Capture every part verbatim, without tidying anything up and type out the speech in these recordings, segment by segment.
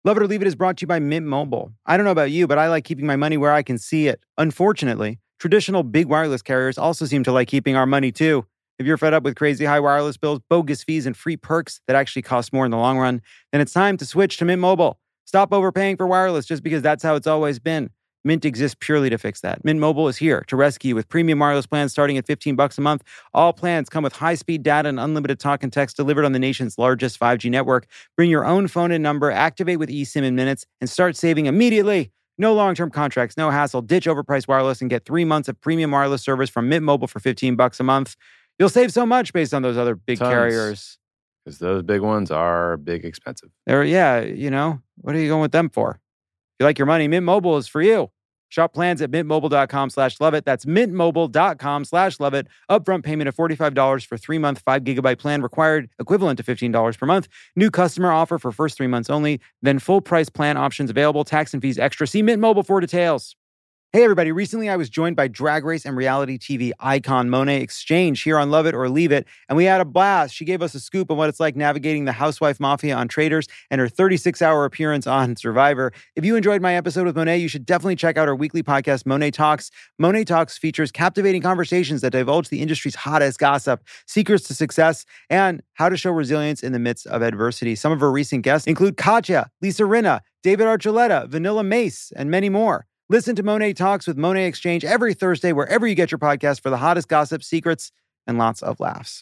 Love It or Leave It is brought to you by Mint Mobile. I don't know about you, but I like keeping my money where I can see it. Unfortunately, traditional big wireless carriers also seem to like keeping our money too. If you're fed up with crazy high wireless bills, bogus fees, and free perks that actually cost more in the long run, then it's time to switch to Mint Mobile. Stop overpaying for wireless just because that's how it's always been. Mint exists purely to fix that. Mint Mobile is here to rescue you with premium wireless plans starting at fifteen bucks a month. All plans come with high-speed data and unlimited talk and text delivered on the nation's largest five G network. Bring your own phone and number, activate with eSIM in minutes, and start saving immediately. No long-term contracts, no hassle. Ditch overpriced wireless and get three months of premium wireless service from Mint Mobile for fifteen bucks a month. You'll save so much based on those other big Tons. carriers. Because those big ones are big expensive. They're, yeah, you know, what are you going with them for? If you like your money, Mint Mobile is for you. Shop plans at mintmobile.com slash love it. That's mintmobile.com slash love it. Upfront payment of forty-five dollars for three-month, five gigabyte plan required, equivalent to fifteen dollars per month. New customer offer for first three months only. Then full price plan options available. Tax and fees extra. See Mint Mobile for details. Hey, everybody. Recently, I was joined by Drag Race and reality T V icon Monet X Change here on Love It or Leave It, and we had a blast. She gave us a scoop on what it's like navigating the housewife mafia on Traitors and her thirty-six hour appearance on Survivor. If you enjoyed my episode with Monet, you should definitely check out her weekly podcast, Monet Talks. Monet Talks features captivating conversations that divulge the industry's hottest gossip, secrets to success, and how to show resilience in the midst of adversity. Some of her recent guests include Katya, Lisa Rinna, David Archuleta, Vanilla Mace, and many more. Listen to Monet Talks with Monet X Change every Thursday, wherever you get your podcast, for the hottest gossip, secrets, and lots of laughs.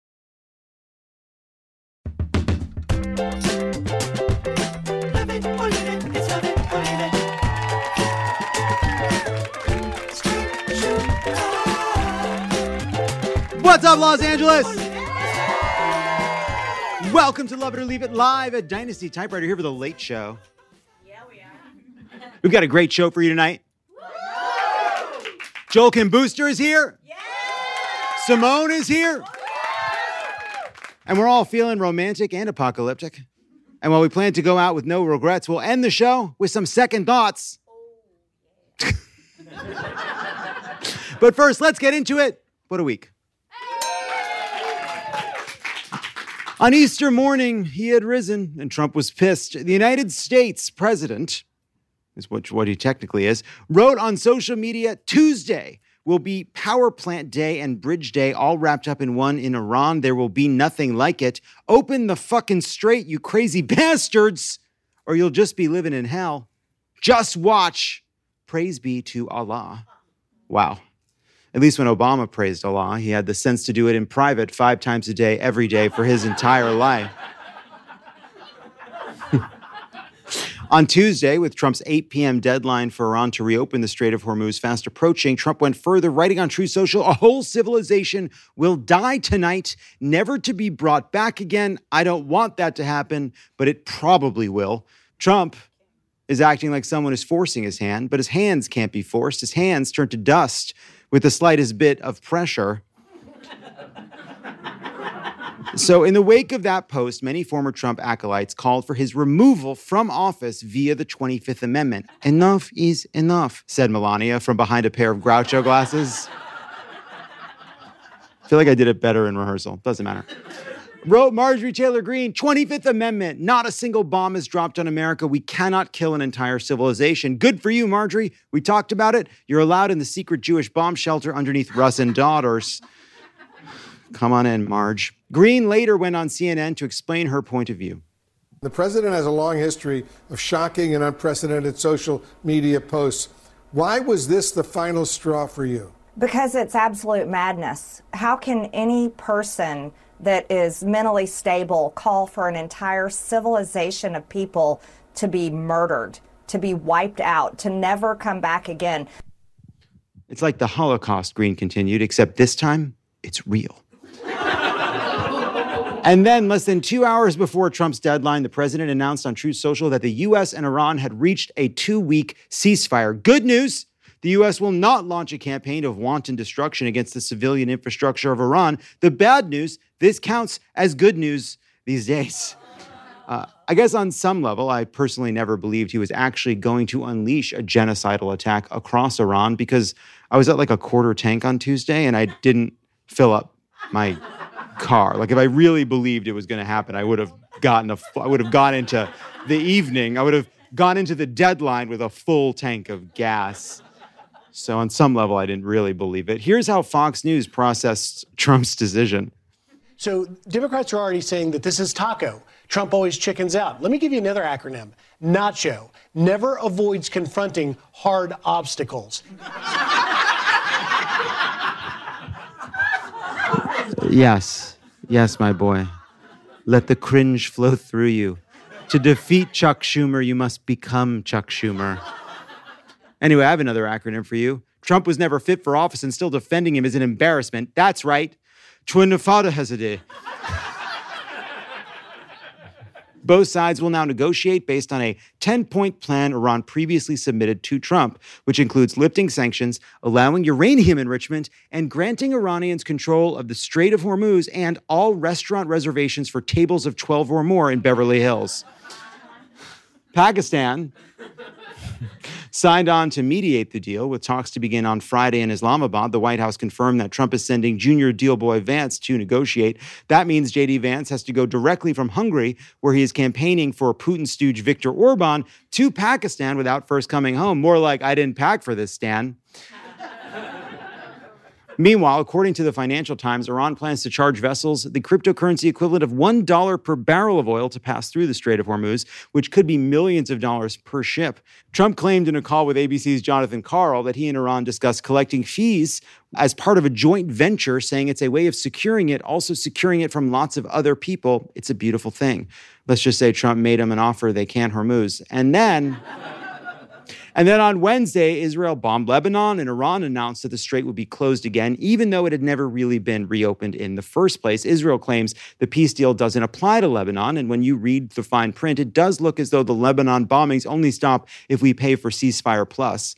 What's up, Los Angeles? Welcome to Love It or Leave It live at Dynasty Typewriter here for the Late Show. We've got a great show for you tonight. Woo! Joel Kim Booster is here. Yeah! Simone is here. Woo! And we're all feeling romantic and apocalyptic. And while we plan to go out with no regrets, we'll end the show with some second thoughts. Oh, yeah. But first, let's get into it. What a week. On Easter morning, he had risen, and Trump was pissed. The United States president, is what, what he technically is, wrote on social media, Tuesday will be Power Plant Day and Bridge Day all wrapped up in one in Iran. There will be nothing like it. Open the fucking straight, you crazy bastards, or you'll just be living in hell. Just watch. Praise be to Allah. Wow. At least when Obama praised Allah, he had the sense to do it in private five times a day, every day for his entire life. On Tuesday, with Trump's eight p.m. deadline for Iran to reopen the Strait of Hormuz fast approaching, Trump went further, writing on Truth Social, a whole civilization will die tonight, never to be brought back again. I don't want that to happen, but it probably will. Trump is acting like someone is forcing his hand, but his hands can't be forced. His hands turn to dust with the slightest bit of pressure. So in the wake of that post, many former Trump acolytes called for his removal from office via the twenty-fifth Amendment. Enough is enough, said Melania from behind a pair of Groucho glasses. I feel like I did it better in rehearsal. Doesn't matter. Wrote Marjorie Taylor Greene, twenty-fifth Amendment. Not a single bomb is dropped on America. We cannot kill an entire civilization. Good for you, Marjorie. We talked about it. You're allowed in the secret Jewish bomb shelter underneath Russ and Daughters. Come on in, Marge. Greene later went on C N N to explain her point of view. The president has a long history of shocking and unprecedented social media posts. Why was this the final straw for you? Because it's absolute madness. How can any person that is mentally stable call for an entire civilization of people to be murdered, to be wiped out, to never come back again? It's like the Holocaust, Greene continued, except this time, it's real. And then, less than two hours before Trump's deadline, the president announced on Truth Social that the U S and Iran had reached a two-week ceasefire. Good news, the U S will not launch a campaign of wanton destruction against the civilian infrastructure of Iran. The bad news, this counts as good news these days. Uh, I guess on some level, I personally never believed he was actually going to unleash a genocidal attack across Iran because I was at like a quarter tank on Tuesday and I didn't fill up my car. Like if I really believed it was going to happen, I would have gotten a, I would have gone into the evening. I would have gone into the deadline with a full tank of gas. So on some level, I didn't really believe it. Here's how Fox News processed Trump's decision. So Democrats are already saying that this is taco. Trump always chickens out. Let me give you another acronym. Nacho. Never avoids confronting hard obstacles. Yes. Yes, my boy. Let the cringe flow through you. To defeat Chuck Schumer, you must become Chuck Schumer. Anyway, I have another acronym for you. Trump was never fit for office, and still defending him is an embarrassment. That's right. Twinafadahazadeh. Both sides will now negotiate based on a ten-point plan Iran previously submitted to Trump, which includes lifting sanctions, allowing uranium enrichment, and granting Iranians control of the Strait of Hormuz and all restaurant reservations for tables of twelve or more in Beverly Hills. Pakistan signed on to mediate the deal, with talks to begin on Friday in Islamabad. The White House confirmed that Trump is sending junior deal boy Vance to negotiate. That means J D Vance has to go directly from Hungary, where he is campaigning for Putin stooge Viktor Orban, to Pakistan without first coming home. More like, I didn't pack for this, Stan. Meanwhile, according to the Financial Times, Iran plans to charge vessels the cryptocurrency equivalent of one dollar per barrel of oil to pass through the Strait of Hormuz, which could be millions of dollars per ship. Trump claimed in a call with A B C's Jonathan Karl that he and Iran discussed collecting fees as part of a joint venture, saying it's a way of securing it, also securing it from lots of other people. It's a beautiful thing. Let's just say Trump made him an offer they can't Hormuz. And then... And then on Wednesday, Israel bombed Lebanon, and Iran announced that the strait would be closed again, even though it had never really been reopened in the first place. Israel claims the peace deal doesn't apply to Lebanon, and when you read the fine print, it does look as though the Lebanon bombings only stop if we pay for ceasefire plus.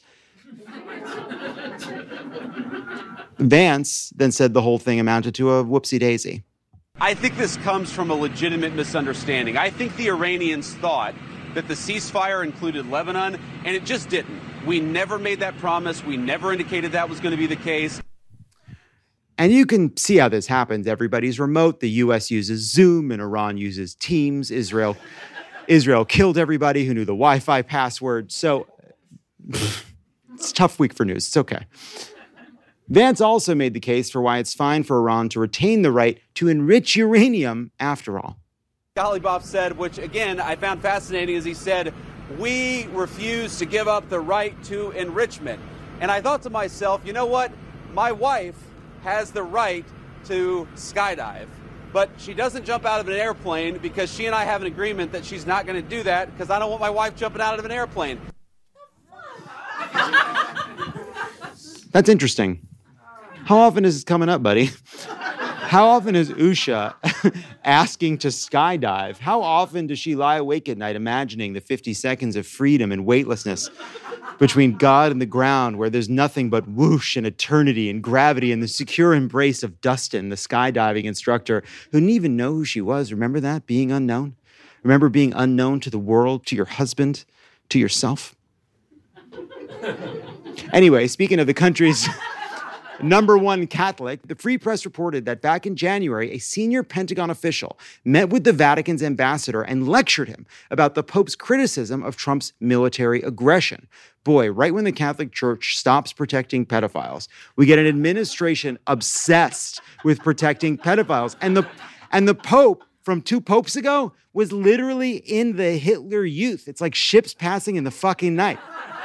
Vance then said the whole thing amounted to a whoopsie-daisy. I think this comes from a legitimate misunderstanding. I think the Iranians thought that the ceasefire included Lebanon, and it just didn't. We never made that promise. We never indicated that was going to be the case. And you can see how this happens. Everybody's remote. The U S uses Zoom, and Iran uses Teams. Israel, Israel killed everybody who knew the Wi-Fi password. So it's a tough week for news. It's okay. Vance also made the case for why it's fine for Iran to retain the right to enrich uranium after all. Ghalibaf said, which again I found fascinating, is he said, we refuse to give up the right to enrichment. And I thought to myself, you know what? My wife has the right to skydive, but she doesn't jump out of an airplane because she and I have an agreement that she's not going to do that because I don't want my wife jumping out of an airplane. That's interesting. How often is this coming up, buddy? How often is Usha asking to skydive? How often does she lie awake at night imagining the fifty seconds of freedom and weightlessness between God and the ground, where there's nothing but whoosh and eternity and gravity and the secure embrace of Dustin, the skydiving instructor, who didn't even know who she was? Remember that? Being unknown? Remember being unknown to the world, to your husband, to yourself? Anyway, speaking of the country's number one Catholic, the Free Press reported that back in January, a senior Pentagon official met with the Vatican's ambassador and lectured him about the Pope's criticism of Trump's military aggression. Boy, right when the Catholic Church stops protecting pedophiles, we get an administration obsessed with protecting pedophiles. And the, and the Pope from two popes ago was literally in the Hitler Youth. It's like ships passing in the fucking night.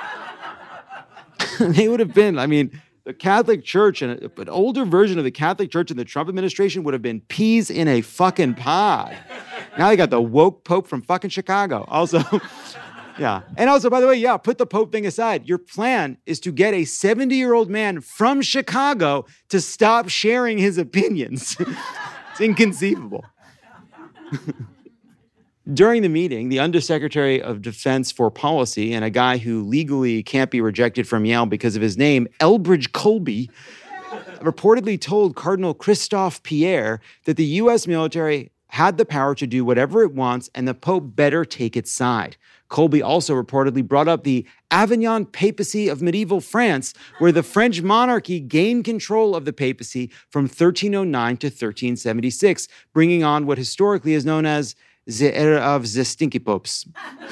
They would have been, I mean... The Catholic Church, and an older version of the Catholic Church in the Trump administration would have been peas in a fucking pod. Now they got the woke Pope from fucking Chicago. Also, yeah. And also, by the way, yeah, put the Pope thing aside. Your plan is to get a seventy-year-old man from Chicago to stop sharing his opinions. It's inconceivable. During the meeting, the Undersecretary of Defense for Policy and a guy who legally can't be rejected from Yale because of his name, Elbridge Colby, reportedly told Cardinal Christophe Pierre that the U S military had the power to do whatever it wants and the Pope better take its side. Colby also reportedly brought up the Avignon papacy of medieval France, where the French monarchy gained control of the papacy from thirteen oh nine to thirteen seventy-six, bringing on what historically is known as the era of the stinky popes.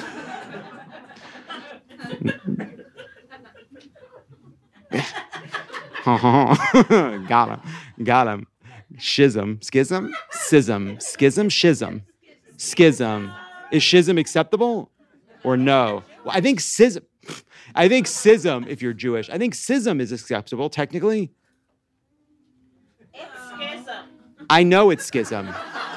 Got him. Got him. Schism. Schism? Schism. Schism? Schism. Schism. Is schism acceptable or no? Well, I think schism. I think schism, if you're Jewish, I think schism is acceptable technically. It's schism. I know it's schism.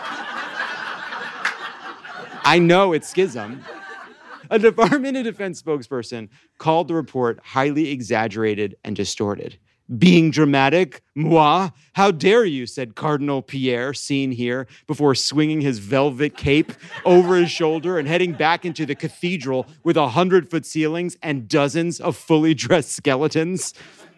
I know it's schism. A Department of Defense spokesperson called the report highly exaggerated and distorted. Being dramatic? Moi? How dare you, said Cardinal Pierre, seen here, before swinging his velvet cape over his shoulder and heading back into the cathedral with a hundred-foot ceilings and dozens of fully dressed skeletons.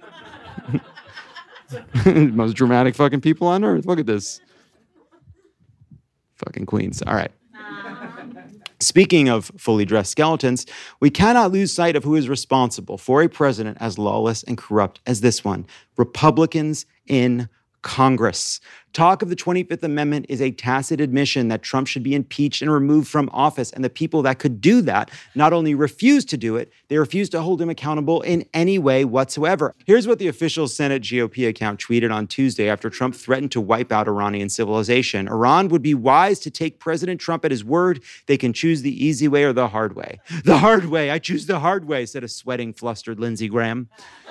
Most dramatic fucking people on earth. Look at this. Fucking queens. All right. Speaking of fully dressed skeletons, we cannot lose sight of who is responsible for a president as lawless and corrupt as this one. Republicans in Congress. Talk of the twenty-fifth Amendment is a tacit admission that Trump should be impeached and removed from office. And the people that could do that not only refuse to do it, they refuse to hold him accountable in any way whatsoever. Here's what the official Senate G O P account tweeted on Tuesday after Trump threatened to wipe out Iranian civilization. Iran would be wise to take President Trump at his word. They can choose the easy way or the hard way. The hard way. I choose the hard way, said a sweating, flustered Lindsey Graham.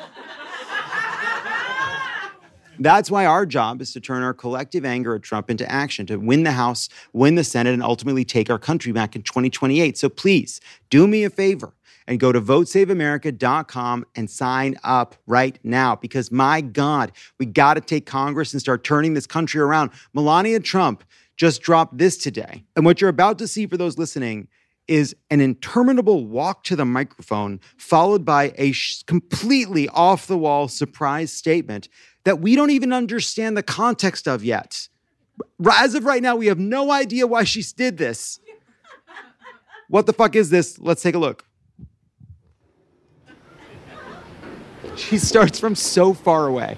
That's why our job is to turn our collective anger at Trump into action, to win the House, win the Senate, and ultimately take our country back in twenty twenty-eight. So please, do me a favor and go to vote save america dot com and sign up right now. Because my God, we got to take Congress and start turning this country around. Melania Trump just dropped this today. And what you're about to see for those listening is an interminable walk to the microphone followed by a sh- completely off-the-wall surprise statement that we don't even understand the context of yet. As of right now, we have no idea why she did this. What the fuck is this? Let's take a look. She starts from so far away.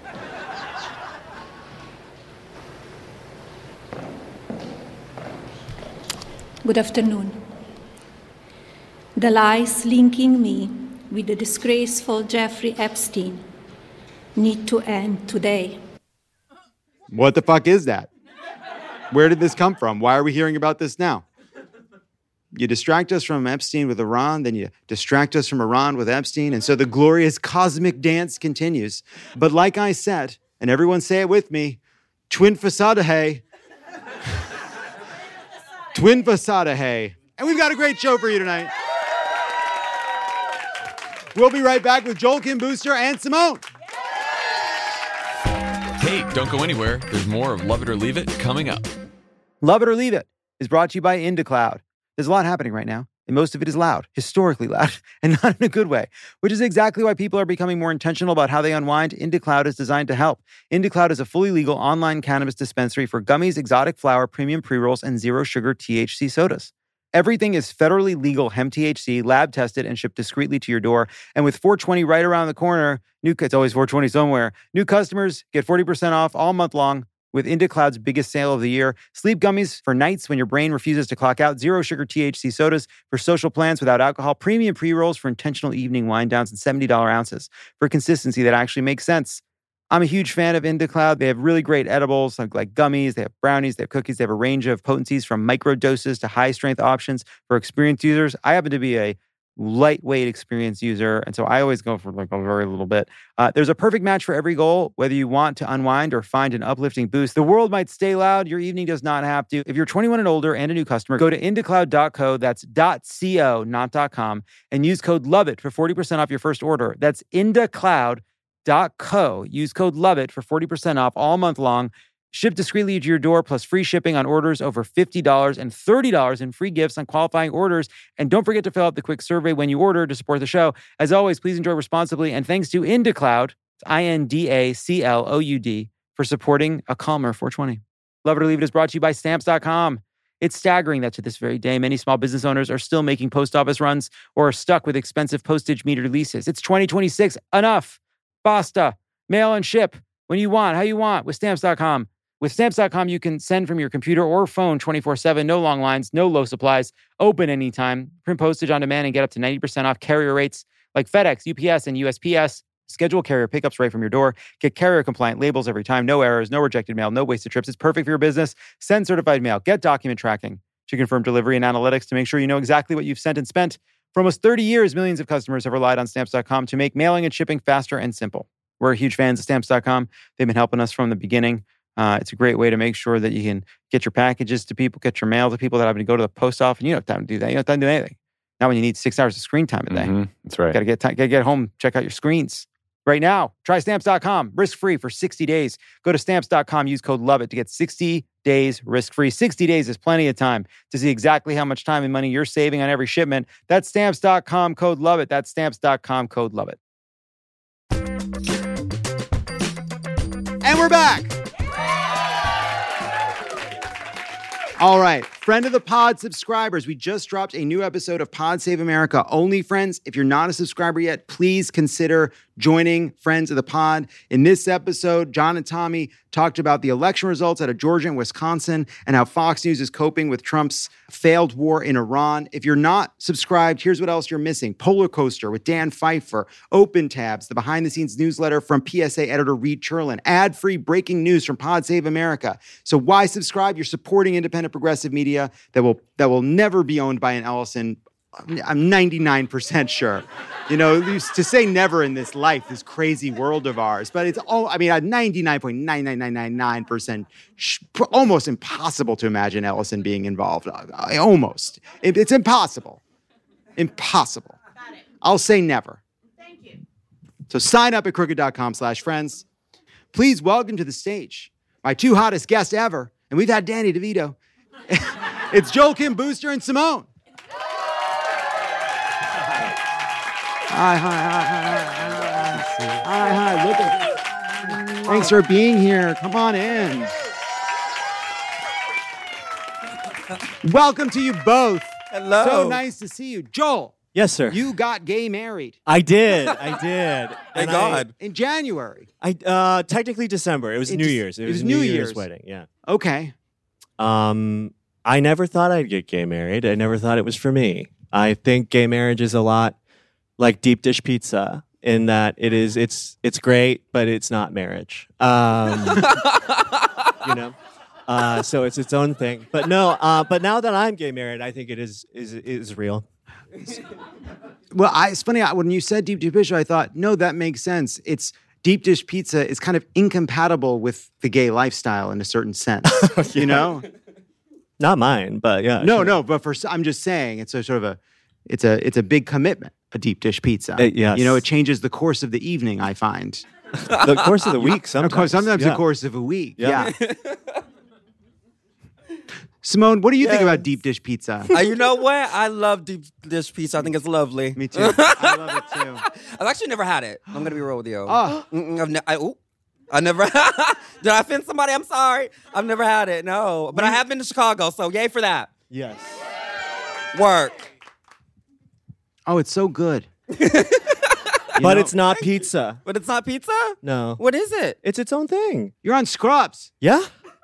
Good afternoon. The lies linking me with the disgraceful Jeffrey Epstein need to end today. What the fuck is that? Where did this come from? Why are we hearing about this now? You distract us from Epstein with Iran, then you distract us from Iran with Epstein, and so the glorious cosmic dance continues. But like I said, and everyone say it with me, twin facade hey. Twin facade hey. And we've got a great show for you tonight. We'll be right back with Joel Kim Booster and Simone. Hey, don't go anywhere. There's more of Love It or Leave It coming up. Love It or Leave It is brought to you by IndaCloud. There's a lot happening right now, and most of it is loud, historically loud, and not in a good way, which is exactly why people are becoming more intentional about how they unwind. IndaCloud is designed to help. IndaCloud is a fully legal online cannabis dispensary for gummies, exotic flower, premium pre-rolls, and zero-sugar T H C sodas. Everything is federally legal hemp T H C, lab tested, and shipped discreetly to your door. And with four twenty right around the corner, new it's always four twenty somewhere. New customers get forty percent off all month long with IndaCloud's biggest sale of the year. Sleep gummies for nights when your brain refuses to clock out. Zero sugar T H C sodas for social plans without alcohol. Premium pre-rolls for intentional evening wind downs and seventy dollars ounces for consistency that actually makes sense. I'm a huge fan of IndaCloud. They have really great edibles like, like gummies. They have brownies. They have cookies. They have a range of potencies from micro doses to high strength options for experienced users. I happen to be a lightweight experienced user, and so I always go for like a very little bit. Uh, there's a perfect match for every goal, whether you want to unwind or find an uplifting boost. The world might stay loud. Your evening does not have to. If you're twenty-one and older and a new customer, go to indacloud dot co. That's .co, not .com, and use code LOVEIT for forty percent off your first order. That's indacloud dot co. Use code LOVEIT for forty percent off all month long. Ship discreetly to your door, plus free shipping on orders over fifty dollars and thirty dollars in free gifts on qualifying orders. And don't forget to fill out the quick survey when you order to support the show. As always, please enjoy responsibly. And thanks to IndaCloud, I N D A C L O U D, for supporting a calmer four twenty. Love It or Leave It is brought to you by Stamps dot com. It's staggering that to this very day, many small business owners are still making post office runs or are stuck with expensive postage meter leases. It's twenty twenty-six. Enough. Basta. Mail and ship when you want, how you want with Stamps dot com. With Stamps dot com, you can send from your computer or phone twenty-four seven, no long lines, no low supplies, open anytime, print postage on demand, and get up to ninety percent off carrier rates like FedEx, U P S, and U S P S. Schedule carrier pickups right from your door. Get carrier-compliant labels every time. No errors, no rejected mail, no wasted trips. It's perfect for your business. Send certified mail. Get document tracking to confirm delivery and analytics to make sure you know exactly what you've sent and spent. For almost thirty years, millions of customers have relied on Stamps dot com to make mailing and shipping faster and simple. We're huge fans of Stamps dot com. They've been helping us from the beginning. Uh, it's a great way to make sure that you can get your packages to people, get your mail to people that have to go to the post office. You don't have time to do that. You don't have time to do anything. Not when you need six hours of screen time a day. Mm-hmm. That's right. Got to get time, gotta get home, check out your screens. Right now, try Stamps dot com, risk-free for sixty days. Go to Stamps dot com, use code LOVEIT to get sixty days risk-free. sixty days is plenty of time to see exactly how much time and money you're saving on every shipment. That's Stamps dot com, code LOVEIT. That's Stamps dot com, code LOVEIT. And we're back. All right, friend of the pod subscribers, we just dropped a new episode of Pod Save America. Only friends, if you're not a subscriber yet, please consider joining Friends of the Pod. In this episode, John and Tommy talked about the election results out of Georgia and Wisconsin and how Fox News is coping with Trump's failed war in Iran. If you're not subscribed, here's what else you're missing. Polar Coaster with Dan Pfeiffer, Open Tabs, the behind-the-scenes newsletter from P S A editor Reed Cherlin, ad-free breaking news from Pod Save America. So why subscribe? You're supporting independent progressive media that will that will never be owned by an Ellison. I'm ninety-nine percent sure. You know, to say never in this life, this crazy world of ours, but it's all, I mean, at ninety-nine point nine nine nine nine nine percent, almost impossible to imagine Ellison being involved. Almost. It, it's impossible. Impossible. I'll say never. Thank you. So sign up at crooked.com slash friends. Please welcome to the stage my two hottest guests ever, and we've had Danny DeVito. It's Joel Kim Booster and Simone. Hi, hi, hi, hi, hi, hi, hi, look at, thanks for being here. Come on in. Welcome to you both. Hello. So nice to see you. Joel. Yes, sir. You got gay married. I did. I did. Thank God. I, in January. I uh, technically December. It was it New just, Year's. It, it was, was New, New Year's, Year's wedding. Yeah. Okay. Um, I never thought I'd get gay married. I never thought it was for me. I think gay marriage is a lot like deep dish pizza in that it is. It's it's great, but it's not marriage. Um, you know. Uh, so it's its own thing. But no. Uh, but now that I'm gay married, I think it is is is real. Well, I, it's funny, I, when you said deep dish pizza, I thought, no, that makes sense. It's deep dish pizza is kind of incompatible with the gay lifestyle in a certain sense, yeah. You know? Not mine, but yeah. No, sure. no, but for I'm just saying, it's a sort of a, it's a, it's a big commitment, a deep dish pizza. Uh, yes. You know, it changes the course of the evening, I find. The course of the week, sometimes. Of course, sometimes yeah. the course of a week, yeah. yeah. Simone, what do you yes. think about deep dish pizza? Uh, you know what? I love deep dish pizza. I think it's lovely. Me too. I love it too. I've actually never had it. I'm going to be real with you. Oh. I've ne- I, ooh, I never Did I offend somebody? I'm sorry. I've never had it. No. But I have been to Chicago, so yay for that. Yes. Work. Oh, it's so good. But know? It's not pizza. But it's not pizza? No. What is it? It's its own thing. You're on Scrubs. Yeah.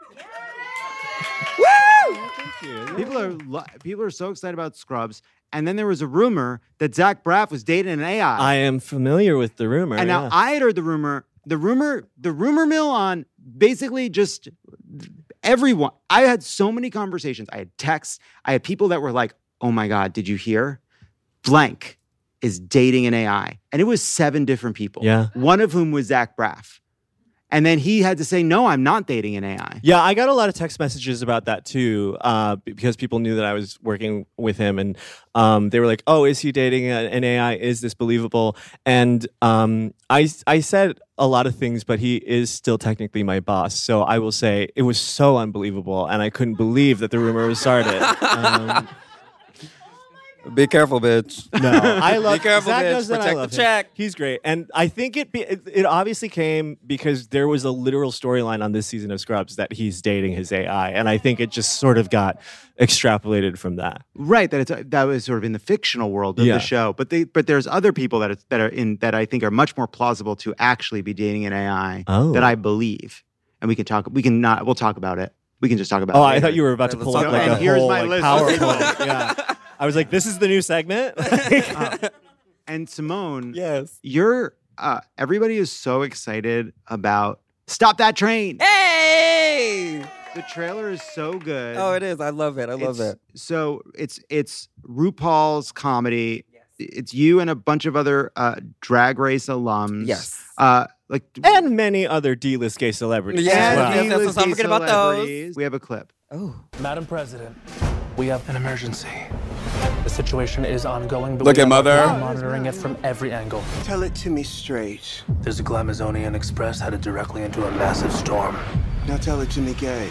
Woo! Thank you. People are lo- people are so excited about Scrubs, and then there was a rumor that Zach Braff was dating an A I. I am familiar with the rumor. And yeah. now I had heard the rumor, the rumor, the rumor mill on basically just everyone. I had so many conversations. I had texts. I had people that were like, "Oh my God, did you hear? Blank is dating an A I," and it was seven different people. Yeah. One of whom was Zach Braff. And then he had to say, no, I'm not dating an A I. Yeah, I got a lot of text messages about that too, uh, because people knew that I was working with him, and um, they were like, "Oh, is he dating an A I? Is this believable?" And um, I, I said a lot of things, but he is still technically my boss. So I will say it was so unbelievable, and I couldn't believe that the rumor was started. Um, Be careful, bitch. No, I love. Be careful, Zach bitch. knows that Protect I love the him. check. He's great, and I think it, be, it. It obviously came because there was a literal storyline on this season of Scrubs that he's dating his A I, and I think it just sort of got extrapolated from that. Right, that it's that was sort of in the fictional world of Yeah. the show, but they but there's other people that are, that are in that I think are much more plausible to actually be dating an A I Oh. that I believe. and we can talk. We can not. We'll talk about it. We can just talk about. Oh, it I later. thought you were about to pull up like and a here's whole my like, list. PowerPoint. Yeah, I was like, this is the new segment. uh, and Simone, yes, you're. Uh, everybody is so excited about Stop That Train. Hey! The trailer is so good. Oh, it is. I love it. I love It's- it. So it's it's RuPaul's comedy. It's you and a bunch of other uh, Drag Race alums. Yes. Uh, like and many other D-list gay celebrities. Yes, as well. yes, yes. Let's not gay forget about those. celebrities. We have a clip. Oh. Madam President, we have an emergency. The situation is ongoing, but Look we at are Mother. monitoring it from every angle. Tell it to me straight. There's a Glamazonian Express headed directly into a massive storm. Now tell it to me gay.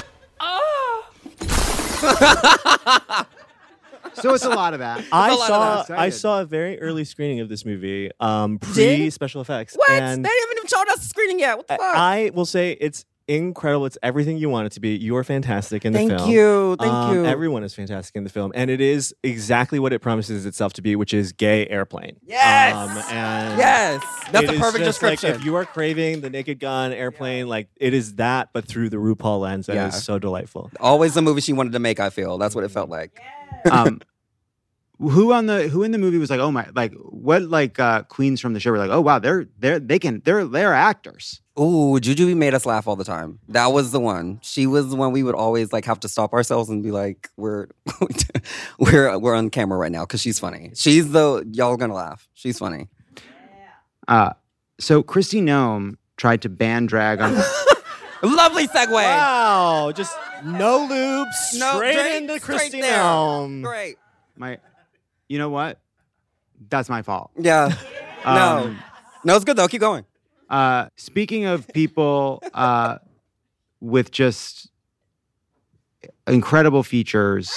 So it's a lot of that. I a lot of saw that. I saw a very early screening of this movie, um, pre Did? special effects. What? And They haven't even showed us the screening yet. What the fuck? I will say it's incredible. It's everything you want it to be. You are fantastic in the Thank film. you. Thank Um, you. Everyone is fantastic in the film, and it is exactly what it promises itself to be, which is gay airplane. Yes. Um, and yes. That's it a is perfect just like, description. if you are craving the Naked Gun airplane, like it is that, but through the RuPaul lens, that is Yeah. so delightful. Always the movie she wanted to make, I feel. That's what it felt like. Um, who on the who in the movie was like, oh my, like what like uh, queens from the show were like, oh wow, they're they're they can they're they're actors. Ooh, Jujubee made us laugh all the time. That was the one. She was the one we would always like have to stop ourselves and be like, we're we're we're on camera right now because she's funny. She's the y'all gonna laugh. She's funny. Uh, so Kristi Noem tried to ban drag on. Lovely segue. Wow, just no loops, No, straight straight- into straight Kristi there. Noem. Great. My, you know what? That's my fault. Yeah. no. Um, No, it's good though. Keep going. Uh, speaking of people uh, with just incredible features.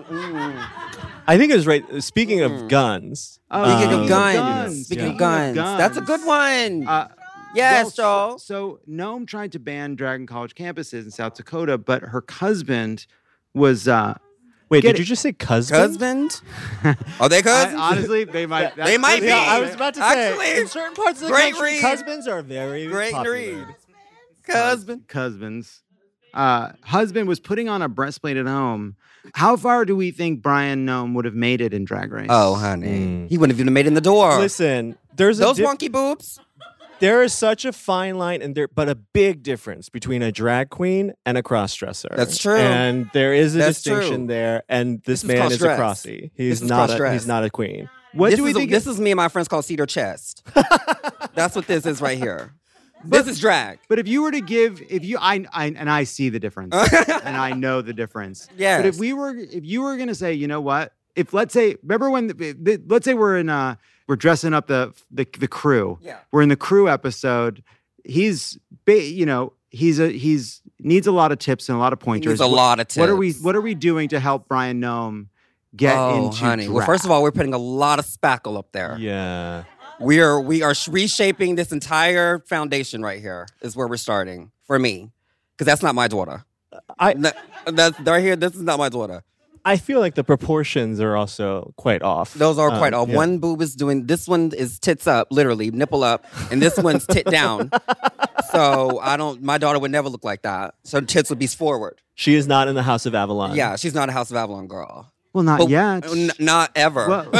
I think it was right. Speaking of guns, Oh, Speaking um, of guns. guns. Speaking Yeah. of guns. Speaking of That's a guns. good one. Uh, yes, well, Joel. So, so Noam tried to ban drag on college campuses in South Dakota, but her husband was. Uh, wait, get did it- you just say cousin? Husband? Are they cousins? I- honestly, they might. They might be. Yeah, I was about to say. Actually, in certain parts of the great country, read. husbands are very Great popular. read. Husband. Husbands. Uh, husband was putting on a breastplate at home. How far do we think Brian Noam would have made it in Drag Race? Oh, honey. Mm. He wouldn't have even made it in the door. Listen, there's a Those dif- wonky boobs. there is such a fine line, and there, but a big difference between a drag queen and a crossdresser. That's true. And there is a That's distinction true. there. And this, This is man is a cross-dress. crossy. He's This is not. A, cross-dress. he's not a queen. What this do we is a- think? this is me and my friends call Cedar Chest. That's what this is right here. This is drag. But if you were to give, if you, I, I and I see the difference, and I know the difference. Yes. But if we were, if you were gonna say, you know what? If let's say, remember when, the, the, let's say we're in, uh, we're dressing up the the, the crew. Yeah. We're in the crew episode. He's, ba- you know, he's a he's needs a lot of tips and a lot of pointers. needs a What- lot of What are we? tips. What are we doing to help Brian Noam get oh, into honey. drag? Well, first of all, we're putting a lot of spackle up there. Yeah. We are we are reshaping this entire foundation right here. Is where we're starting for me, because that's not my daughter. I No, that's right here. This is not my daughter. I feel like the proportions are also quite off. Those are quite Um, off. yeah. One boob is doing. This one is tits up, literally nipple up, and this one's tit down. So I don't. My daughter would never look like that. So tits would be forward. She is not in the House of Avalon. Yeah, she's not a House of Avalon girl. Well, not But- yet. N- not ever. Well,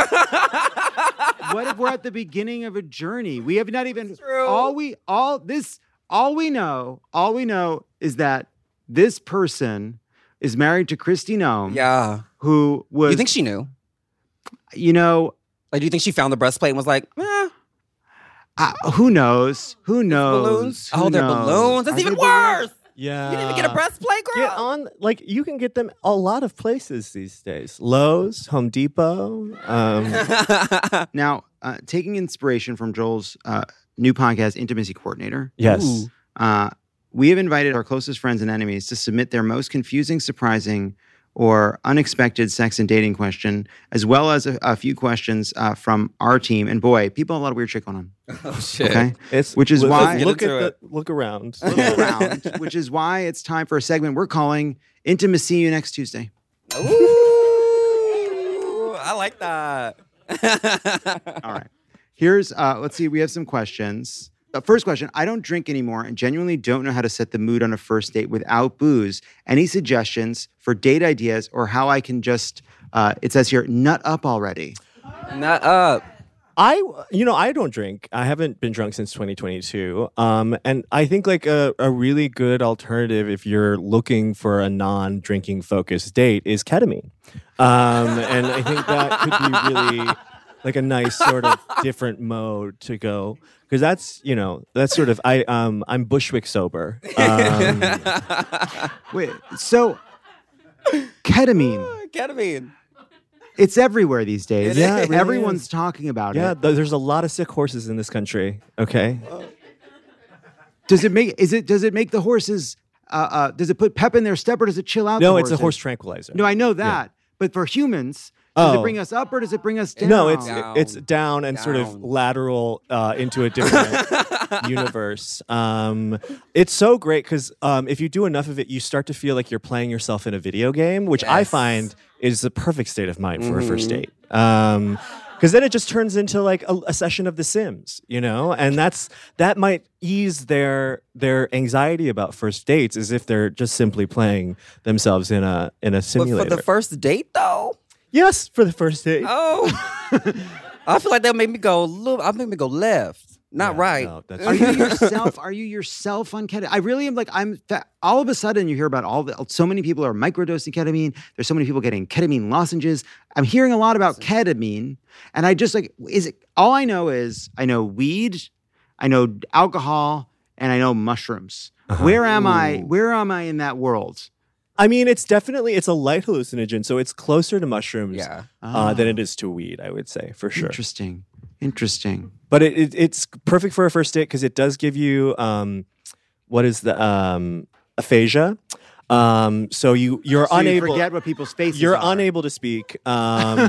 what if we're at the beginning of a journey? We have not even True. all we all this all we know, all we know is that this person is married to Kristi Noem, yeah. who was You think she knew? you know, Like, do you think she found the breastplate and was like, eh, uh, who knows? Who knows? balloons? Who Oh, they're knows? balloons. That's Are even they balloons? worse. Yeah. You didn't even get a breastplate, girl. Get on, like you can get them a lot of places these days. Lowe's, Home Depot. Um, Now, uh, taking inspiration from Joel's uh, new podcast, Intimacy Coordinator. yes. Ooh. Uh, we have invited our closest friends and enemies to submit their most confusing, surprising, or unexpected sex and dating question, as well as a, a few questions uh, from our team. And boy, people have a lot of weird shit going on. Oh, shit. Okay, It's which is let's why get look at into the look around. look around, which is why it's time for a segment we're calling "Intimacy You Next Tuesday." Ooh, I like that. All right, here's uh, let's see. We have some questions. uh, first question, I don't drink anymore and genuinely don't know how to set the mood on a first date without booze. Any suggestions for date ideas or how I can just, uh, it says here, nut up already? Nut up. I, you know, I don't drink. I haven't been drunk since twenty twenty-two. Um, and I think like a, a really good alternative if you're looking for a non-drinking focused date is ketamine. Um, and I think that could be really like a nice sort of different mode to go. Because that's, you know, that's sort of, I, um, I'm Bushwick sober. Um, Wait, so ketamine. Ketamine. It's everywhere these days. Yeah, it really everyone's is. talking about yeah, it. th- there's a lot of sick horses in this country. Okay. Does it make is it does it make the horses uh, uh, does it put pep in their step or does it chill out? No, the it's a horses? horse tranquilizer. No, I know that. But for humans, does Oh. it bring us up or does it bring us down? No, it's Down. it's down and sort of Down. lateral uh, into a different universe. Um, it's so great because um, if you do enough of it, you start to feel like you're playing yourself in a video game, which I Yes. find is the perfect state of mind for a first Mhm. date. Um, because then it just turns into like a, a session of The Sims, you know, and that's that might ease their their anxiety about first dates, as if they're just simply playing themselves in a in a But simulator. for the first date, though, yes, for the first date. oh, I feel like that made me go. Look, I made me go left, not Yeah, right. no, that's Are you yourself? Are you yourself on ketamine? I really am like I'm. Fa- all of a sudden, you hear about all the. So many people are microdosing ketamine. There's so many people getting ketamine lozenges. I'm hearing a lot about ketamine, and I just like is it? All I know is I know weed, I know alcohol, and I know mushrooms. Uh-huh. Where am I? Ooh. Where am I in that world? I mean, it's definitely it's a light hallucinogen, so it's closer to mushrooms Yeah. uh, than it is to weed. I would say for sure. Interesting. Interesting. But it, it it's perfect for a first date because it does give you um, what is the um, aphasia. Um, so you you're So you unable forget what people's faces you're are. unable to speak um,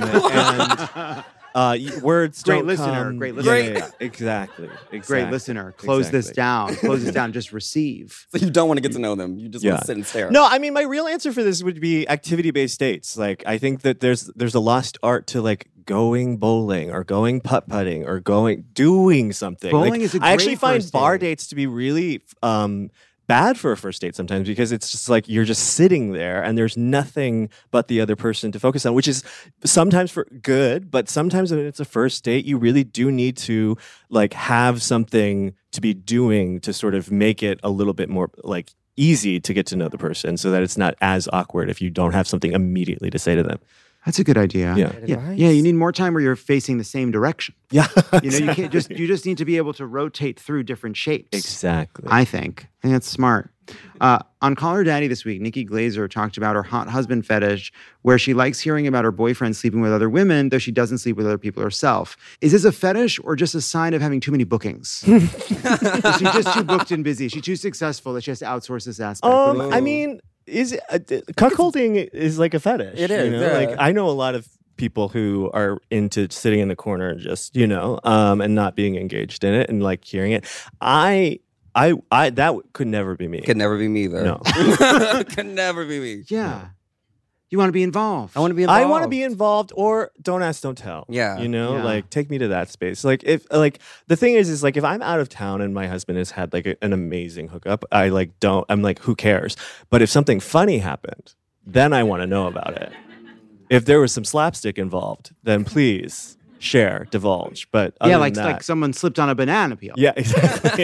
and uh, y- words Great don't listener, come- great Yeah, listener. yeah, yeah. Exactly, exactly. Great listener. Close this Exactly. down. Close this down. Just receive. So you don't want to get to know them. You just Yeah. want to sit and stare. No, I mean my real answer for this would be activity-based dates. Like I think that there's there's a lost art to like going bowling or going putt-putting or going doing something. Bowling Like, is a I actually great find first bar date. dates to be really um bad for a first date sometimes because it's just like you're just sitting there and there's nothing but the other person to focus on, which is sometimes for good, but sometimes when it's a first date, you really do need to like have something to be doing to sort of make it a little bit more like easy to get to know the person so that it's not as awkward if you don't have something immediately to say to them. That's a good idea. Yeah. Yeah. Yeah. You need more time where you're facing the same direction. Yeah. You know, you can't just you just need to be able to rotate through different shapes. Exactly. I think. I think that's smart. Uh, on Call Her Daddy this week, Nikki Glazer talked about her hot husband fetish, where she likes hearing about her boyfriend sleeping with other women, though she doesn't sleep with other people herself. Is this a fetish or just a sign of having too many bookings? Is she just too booked and busy? Is she too successful that she has to outsource this aspect? Um, I mean, is it, uh, d- cuckolding is like a fetish. It you is, know? yeah. Like I know a lot of people who are into sitting in the corner and just you know, um, and not being engaged in it and like hearing it. I, I, I that w- could never be me. Could never be me either. No. Could never be me. yeah. You want to be involved. I want to be involved. I want to be involved, or don't ask, don't tell. Yeah. you know, Yeah. like take me to that space. Like if, like the thing is, is like if I'm out of town and my husband has had like a, an amazing hookup, I like don't. I'm like, who cares? But if something funny happened, then I want to know about it. If there was some slapstick involved, then please share, divulge. But other yeah, than like that, like someone slipped on a banana peel. yeah, exactly.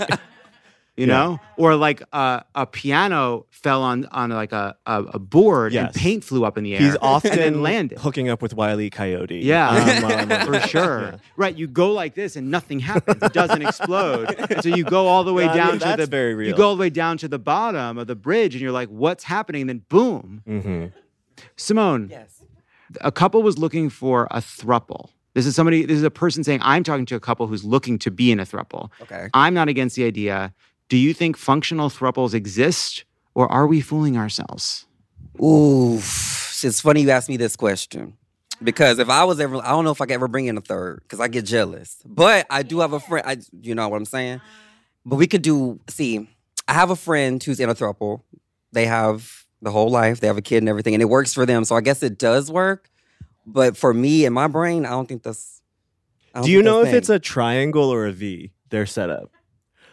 You know, or like uh, a piano fell on on like a a, a board Yes. and paint flew up in the air. He's often and then landed. hooking up with Wile E. Coyote. Yeah, Um, um, for sure. yeah. Right, you go like this and nothing happens. It doesn't explode. And so you go all the way I mean, down to that's the very real. You go all the way down to the bottom of the bridge, and you're like, "What's happening?" And then boom, Mhm. Simone. Yes. A couple was looking for a throuple. This is somebody. This is a person saying, "I'm talking to a couple who's looking to be in a throuple." Okay. I'm not against the idea. Do you think functional thruples exist, or are we fooling ourselves? Ooh, it's funny you asked me this question. Because if I was ever, I don't know if I could ever bring in a third because I get jealous. But I do have a friend, I, you know what I'm saying? But we could do, see, I have a friend who's in a throuple. They have the whole life, they have a kid and everything, and it works for them. So I guess it does work. But for me, in my brain, I don't think that's. I don't Do you think know that's if thing. it's a triangle or a V? Their setup.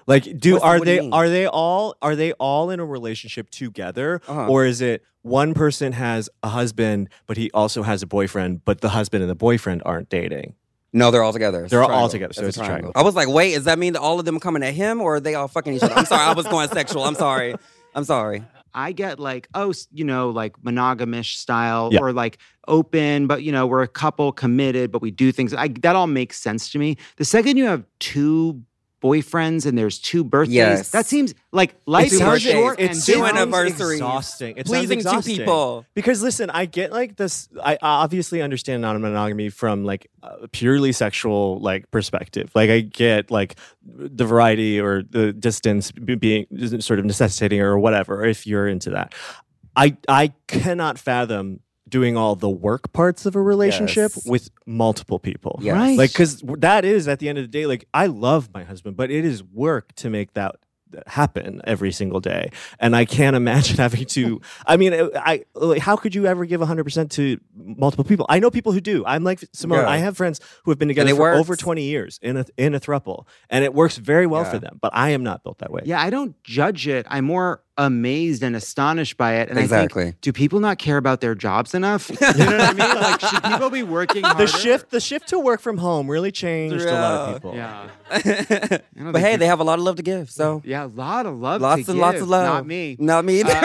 Like, do What's- are what do you they mean? are they all are they all in a relationship together, Uh-huh. or is it one person has a husband but he also has a boyfriend, but the husband and the boyfriend aren't dating? No, they're all together. It's They're a all triangle. together, so it's a triangle. I was like, wait, does that mean that all of them coming at him, or are they all fucking each other? I'm sorry, I was going sexual. I'm sorry. I'm sorry. I get like, oh, s- you know, like monogamish style Yeah. or like open, but you know, we're a couple committed, but we do things. I, that all makes sense to me. The second you have two boyfriends and there's two birthdays, Yes. that seems like life Two is birthdays. short It's and two sounds anniversaries. Exhausting. It sounds Pleasing two exhausting. people. Because listen, I get like this. I obviously understand non-monogamy from like a purely sexual like perspective. Like I get like the variety or the distance be- being sort of necessitating or whatever. If you're into that, I I cannot fathom doing all the work parts of a relationship Yes. with multiple people. Yes. Right. Like, because that is at the end of the day, like I love my husband, but it is work to make that happen every single day. And I can't imagine having to, I mean, I like, how could you ever give one hundred percent to multiple people? I know people who do. I'm like Simone, Yeah. I have friends who have been together it for works. over twenty years in a, in a throuple, and it works very well Yeah. for them, but I am not built that way. Yeah, I don't judge it. I'm more amazed and astonished by it. And Exactly. I think, do people not care about their jobs enough? You know what I mean? Like, should people be working harder? The shift, the shift to work from home really changed a lot of people. Yeah. But hey, they have a lot of love to give. So Yeah, a lot of love. lots to and lots give. of love. Not me. Not me either.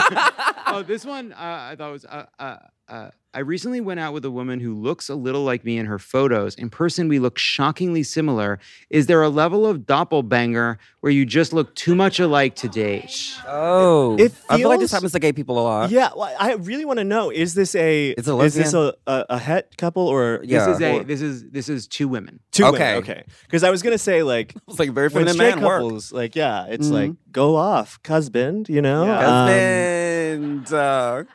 Oh, this one uh, I thought was. Uh, uh, uh, I recently went out with a woman who looks a little like me in her photos. In person, we look shockingly similar. Is there a level of doppelbanger where you just look too much alike to date? oh, It I feel like this feels- happens to gay people a lot. Yeah, well, I really want to know: is this a It's a is this a, lesbian? a a het couple or Yeah. This is a. or This is this is two women. two Okay. women? Okay, because I was gonna say like It's like very when feminine straight man work. couples, like yeah, it's Mhm. like go off, husband, you know. Yeah. Um, Husband. uh,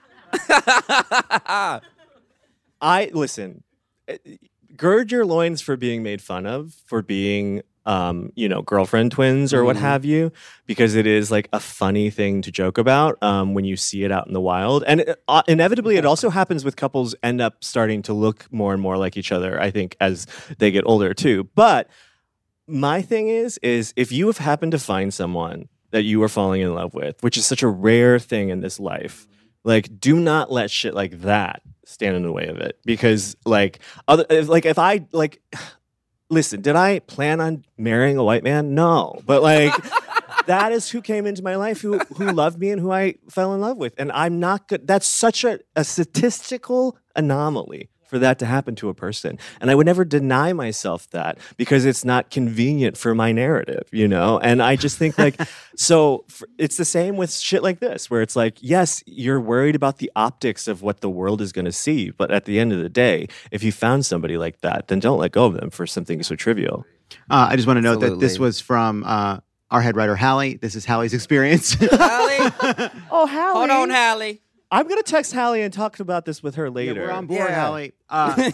I listen. eh, Gird your loins for being made fun of, for being, um, you know, girlfriend twins or what Mhm. have you, because it is like a funny thing to joke about um, when you see it out in the wild. And it, uh, inevitably, it also happens with couples end up starting to look more and more like each other, I think, as they get older too. But my thing is, is if you have happened to find someone that you are falling in love with, which is such a rare thing in this life, like, do not let shit like that stand in the way of it. Because, like, other, if, like, if I like, listen, did I plan on marrying a white man? No, but like, that is who came into my life, who who loved me and who I fell in love with, and I'm not good. That's such a, a statistical anomaly for that to happen to a person. And I would never deny myself that because it's not convenient for my narrative, you know? And I just think like, so for, it's the same with shit like this, where it's like, yes, you're worried about the optics of what the world is going to see. But at the end of the day, if you found somebody like that, then don't let go of them for something so trivial. Uh, I just want to note that this Absolutely. was from uh, our head writer Hallie. This is Hallie's experience. Hallie, Oh, Hallie. hold on, Hallie. I'm going to text Hallie and talk about this with her later. Yeah, we're on board, Yeah. Hallie. Uh,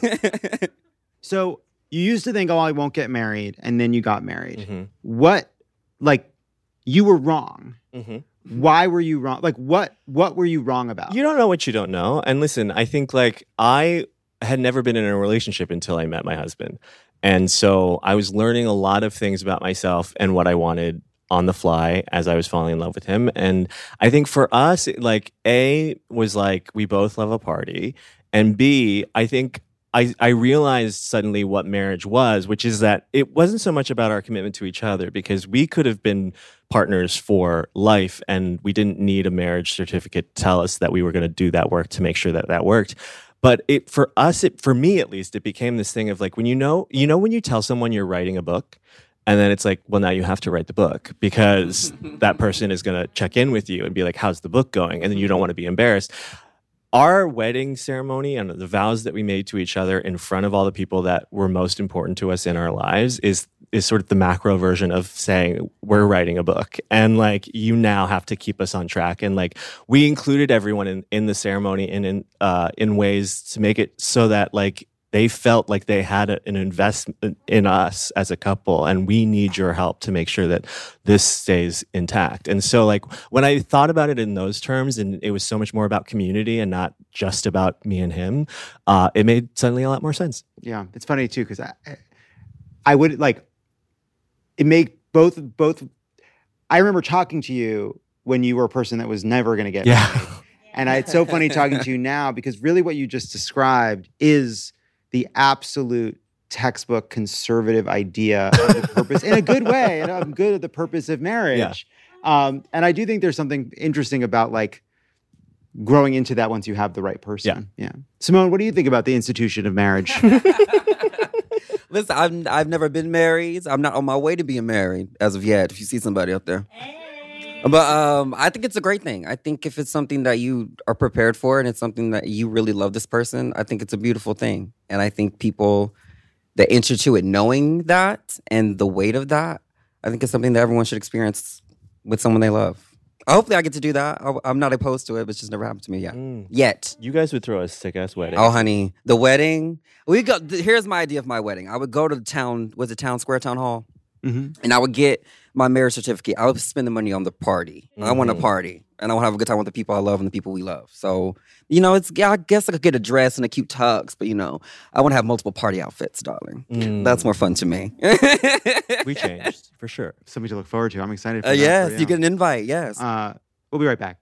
so you used to think, oh, I won't get married, and then you got married. Mhm. What, like, you were wrong. Mhm. Why were you wrong? Like, what what were you wrong about? You don't know what you don't know. And listen, I think like I had never been in a relationship until I met my husband. And so I was learning a lot of things about myself and what I wanted on the fly as I was falling in love with him. And I think for us, it, like A was like, we both love a party. And B, I think I, I realized suddenly what marriage was, which is that it wasn't so much about our commitment to each other because we could have been partners for life and we didn't need a marriage certificate to tell us that we were going to do that work to make sure that that worked. But it for us, it for me at least, it became this thing of like when you know, you know, when you tell someone you're writing a book, and then it's like, well, now you have to write the book because that person is going to check in with you and be like, how's the book going? And then you don't want to be embarrassed. Our wedding ceremony and the vows that we made to each other in front of all the people that were most important to us in our lives is is sort of the macro version of saying we're writing a book and like you now have to keep us on track. And like we included everyone in, in the ceremony and in uh, in ways to make it so that like they felt like they had a, an investment in us as a couple, and we need your help to make sure that this stays intact. And so, like, when I thought about it in those terms, and it was so much more about community and not just about me and him, uh, it made suddenly a lot more sense. Yeah, it's funny too because I, I would like it make both both I remember talking to you when you were a person that was never going to get Yeah. married. And I, it's so funny talking to you now because really what you just described is the absolute textbook conservative idea of the purpose in a good way, and I'm good at the purpose of marriage. Yeah. Um, and I do think there's something interesting about like growing into that once you have the right person. Yeah. yeah. Simone, what do you think about the institution of marriage? Listen, I've I've never been married. I'm not on my way to being married as of yet. If you see somebody up there. But um, I think it's a great thing. I think if it's something that you are prepared for and it's something that you really love this person, I think it's a beautiful thing. And I think people that enter to it knowing that and the weight of that, I think it's something that everyone should experience with someone they love. Hopefully I get to do that. I, I'm not opposed to it, but it's just never happened to me yet. Mm. Yet. You guys would throw a sick-ass wedding. Oh, honey. The wedding. We go. Th- here's my idea of my wedding. I would go to the town, was it Town Square Town Hall? Mm-hmm. And I would get my marriage certificate. I would spend the money on the party. Mm-hmm. I want a party. And I want to have a good time with the people I love and the people we love. So, you know, it's. I guess I could get a dress and a cute tux, but, you know, I want to have multiple party outfits, darling. Mm. That's more fun to me. We changed, for sure. Something to look forward to. I'm excited for uh, that. Yes, for you. you get an invite, yes. Uh, we'll be right back.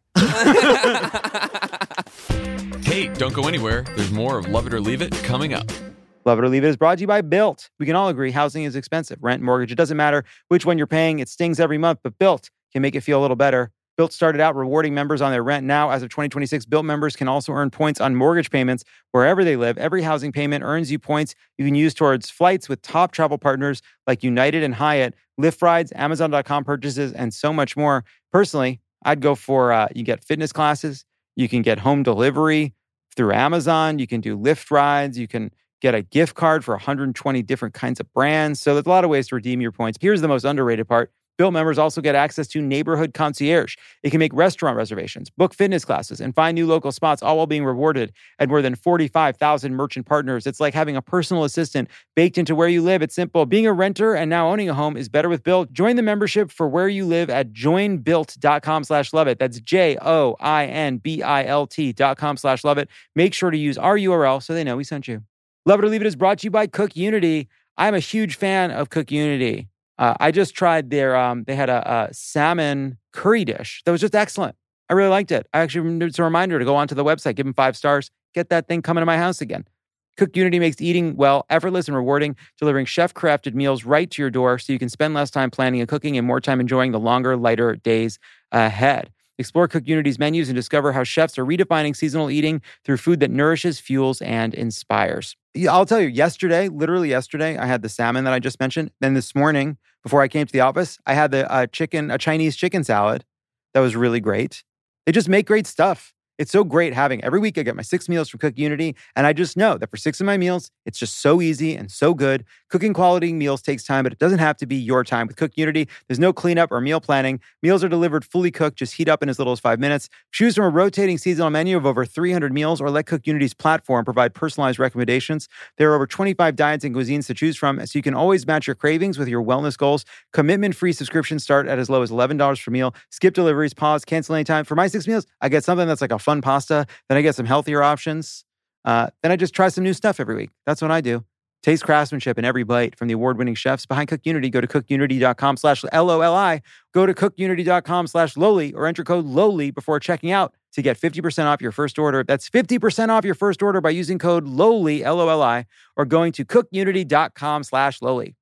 Hey, don't go anywhere. There's more of Love It or Leave It coming up. Love It or Leave It is brought to you by Built. We can all agree housing is expensive. Rent, mortgage, it doesn't matter which one you're paying. It stings every month, but Built can make it feel a little better. Built started out rewarding members on their rent. Now, as of twenty twenty-six, Built members can also earn points on mortgage payments wherever they live. Every housing payment earns you points you can use towards flights with top travel partners like United and Hyatt, Lyft rides, Amazon dot com purchases, and so much more. Personally, I'd go for, uh, you get fitness classes, you can get home delivery through Amazon, you can do Lyft rides, you can get a gift card for one hundred twenty different kinds of brands. So there's a lot of ways to redeem your points. Here's the most underrated part. Built members also get access to Neighborhood Concierge. It can make restaurant reservations, book fitness classes, and find new local spots, all while being rewarded at more than forty-five thousand merchant partners. It's like having a personal assistant baked into where you live. It's simple. Being a renter and now owning a home is better with Built. Join the membership for where you live at join built dot com slash love it. That's J O I N B I L T dot com slash love it. Make sure to use our U R L so they know we sent you. Love It or Leave It is brought to you by Cook Unity. I'm a huge fan of Cook Unity. Uh, I just tried their, um, they had a, a salmon curry dish that was just excellent. I really liked it. I actually, it's a reminder to go onto the website, give them five stars, get that thing coming to my house again. Cook Unity makes eating well effortless and rewarding, delivering chef-crafted meals right to your door so you can spend less time planning and cooking and more time enjoying the longer, lighter days ahead. Explore Cook Unity's menus and discover how chefs are redefining seasonal eating through food that nourishes, fuels, and inspires. I'll tell you, yesterday, literally yesterday, I had the salmon that I just mentioned. Then this morning, before I came to the office, I had the uh, chicken, a Chinese chicken salad that was really great. They just make great stuff. It's so great having every week I get my six meals from Cook Unity, and I just know that for six of my meals, it's just so easy and so good. Cooking quality meals takes time, but it doesn't have to be your time. With Cook Unity, there's no cleanup or meal planning. Meals are delivered fully cooked, just heat up in as little as five minutes. Choose from a rotating seasonal menu of over three hundred meals, or let Cook Unity's platform provide personalized recommendations. There are over twenty-five diets and cuisines to choose from, so you can always match your cravings with your wellness goals. Commitment-free subscriptions start at as low as eleven dollars per meal. Skip deliveries, pause, cancel anytime. For my six meals, I get something that's like a fun pasta. Then I get some healthier options. Uh, then I just try some new stuff every week. That's what I do. Taste craftsmanship in every bite from the award-winning chefs behind Cook Unity. Go to cook unity dot com slash L O L I. Go to cook unity dot com slash lowly or enter code lowly before checking out to get fifty percent off your first order. That's fifty percent off your first order by using code lowly, L O L I, or going to cook unity dot com slash lowly.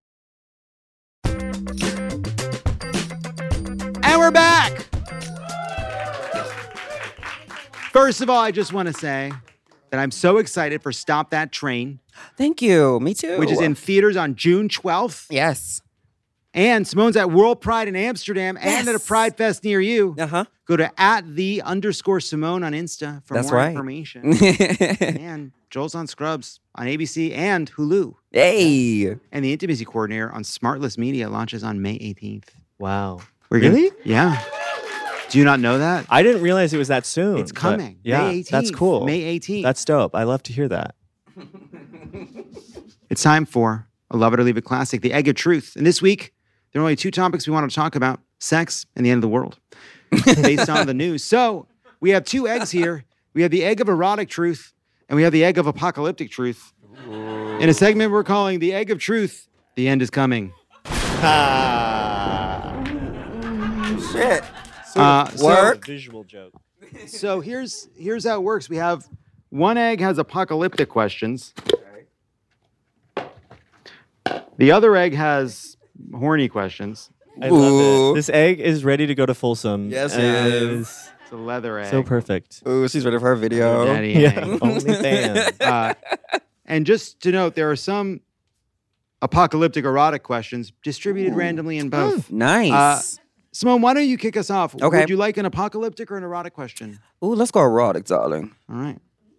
And we're back. First of all, I just want to say that I'm so excited for Stop That Train. Thank you. Me too. Which is in theaters on June twelfth. Yes. And Simone's at World Pride in Amsterdam yes. and at a Pride Fest near you. Uh-huh. Go to at the underscore Simone on Insta for That's more right. information. And Joel's on Scrubs on A B C and Hulu. Hey. And the Intimacy Coordinator on Smartless Media launches on May eighteenth. Wow. We're really? Gonna, yeah. Do you not know that? I didn't realize it was that soon. It's coming. Yeah, May eighteenth. that's cool. May eighteenth. That's dope. I love to hear that. It's time for a Love It or Leave It classic, The Egg of Truth. And this week, there are only two topics we want to talk about, sex and the end of the world, based on the news. So we have two eggs here. We have the egg of erotic truth, and we have the egg of apocalyptic truth. Ooh. In a segment we're calling The Egg of Truth, The End is Coming. Ah. Shit. Uh, so- Work. Visual joke. So here's here's how it works. We have one egg has apocalyptic questions. The other egg has horny questions. I love it. This egg is ready to go to Folsom. Yes, it and is. It's a leather egg. So perfect. Ooh, she's ready for her video. Daddy Yeah, egg. OnlyFans. Uh, and just to note, there are some apocalyptic erotic questions distributed randomly in both. Nice. Uh, Simone, why don't you kick us off? Okay. Would you like an apocalyptic or an erotic question? Ooh, let's go erotic, darling. All right.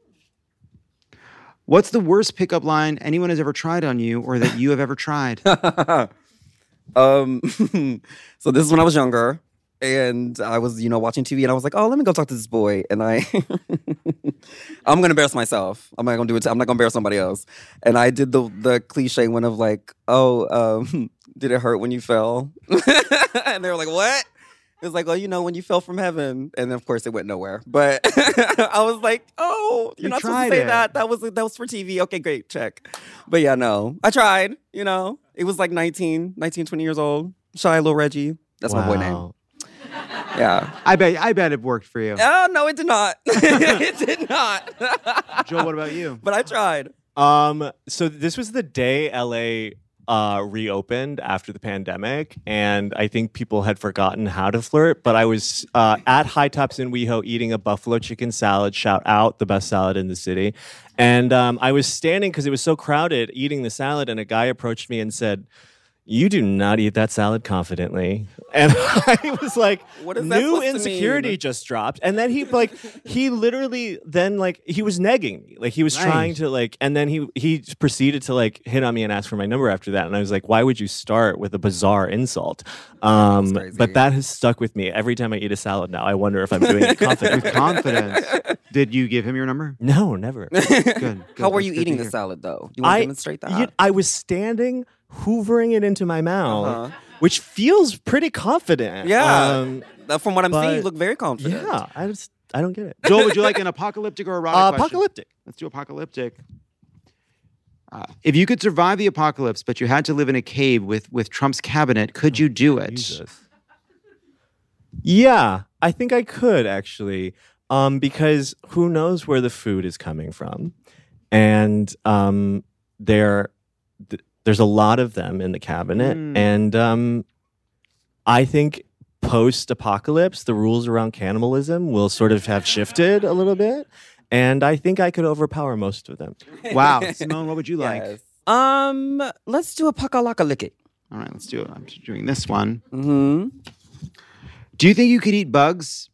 What's the worst pickup line anyone has ever tried on you or that you have ever tried? um, so this is when I was younger. And I was, you know, watching T V and I was like, oh, let me go talk to this boy. And I, I'm going to embarrass myself. I'm not going to do it. I'm not going to embarrass somebody else. And I did the the cliche one of like, oh, um, did it hurt when you fell? And they were like, what? It was like, oh, you know, when you fell from heaven. And then, of course, it went nowhere. But I was like, oh, you're You not supposed tried to say it. that. That was that was for T V. Okay, great, check. But yeah, no. I tried, you know. It was like nineteen, nineteen, twenty years old. Shy little Reggie. That's my boy name. Wow. Yeah. I bet I bet it worked for you. Oh, no, it did not. It did not. Joel, what about you? But I tried. Um, so this was the day L A uh, reopened after the pandemic, and I think people had forgotten how to flirt. But I was uh, at High Tops in WeHo eating a buffalo chicken salad. Shout out, the best salad in the city. And um, I was standing because it was so crowded eating the salad, and a guy approached me and said, "You do not eat that salad confidently." And I was like, What is that new supposed to insecurity mean? just dropped. And then he like he literally then like he was negging me. Like he was Nice. trying to like and then he he proceeded to like hit on me and ask for my number after that. And I was like, why would you start with a bizarre insult? Um That's crazy. but that has stuck with me. Every time I eat a salad now, I wonder if I'm doing it confidently. With confidence. Did you give him your number? No, never. Good. good. How were That's you good eating to the hear. salad, though? You want I to demonstrate that? you- I was standing, hoovering it into my mouth, Uh-huh. which feels pretty confident. Yeah. Um, Uh, From what I'm seeing, you but- look very confident. yeah. I just I don't get it. Joel, would you like an apocalyptic or erotic Uh, question? apocalyptic. Let's do apocalyptic. Uh, if you could survive the apocalypse, but you had to live in a cave with, with Trump's cabinet, could you do it? Jesus. Yeah, I think I could actually, um, because who knows where the food is coming from, and um, there, th- there's a lot of them in the cabinet, Mm. and um, I think post-apocalypse, the rules around cannibalism will sort of have shifted a little bit, and I think I could overpower most of them. Wow. Simone, what would you like? Yes. Um, let's do a pakalaka-licky. All right, let's do it. I'm just doing this one. Mm-hmm. Do you think you could eat bugs?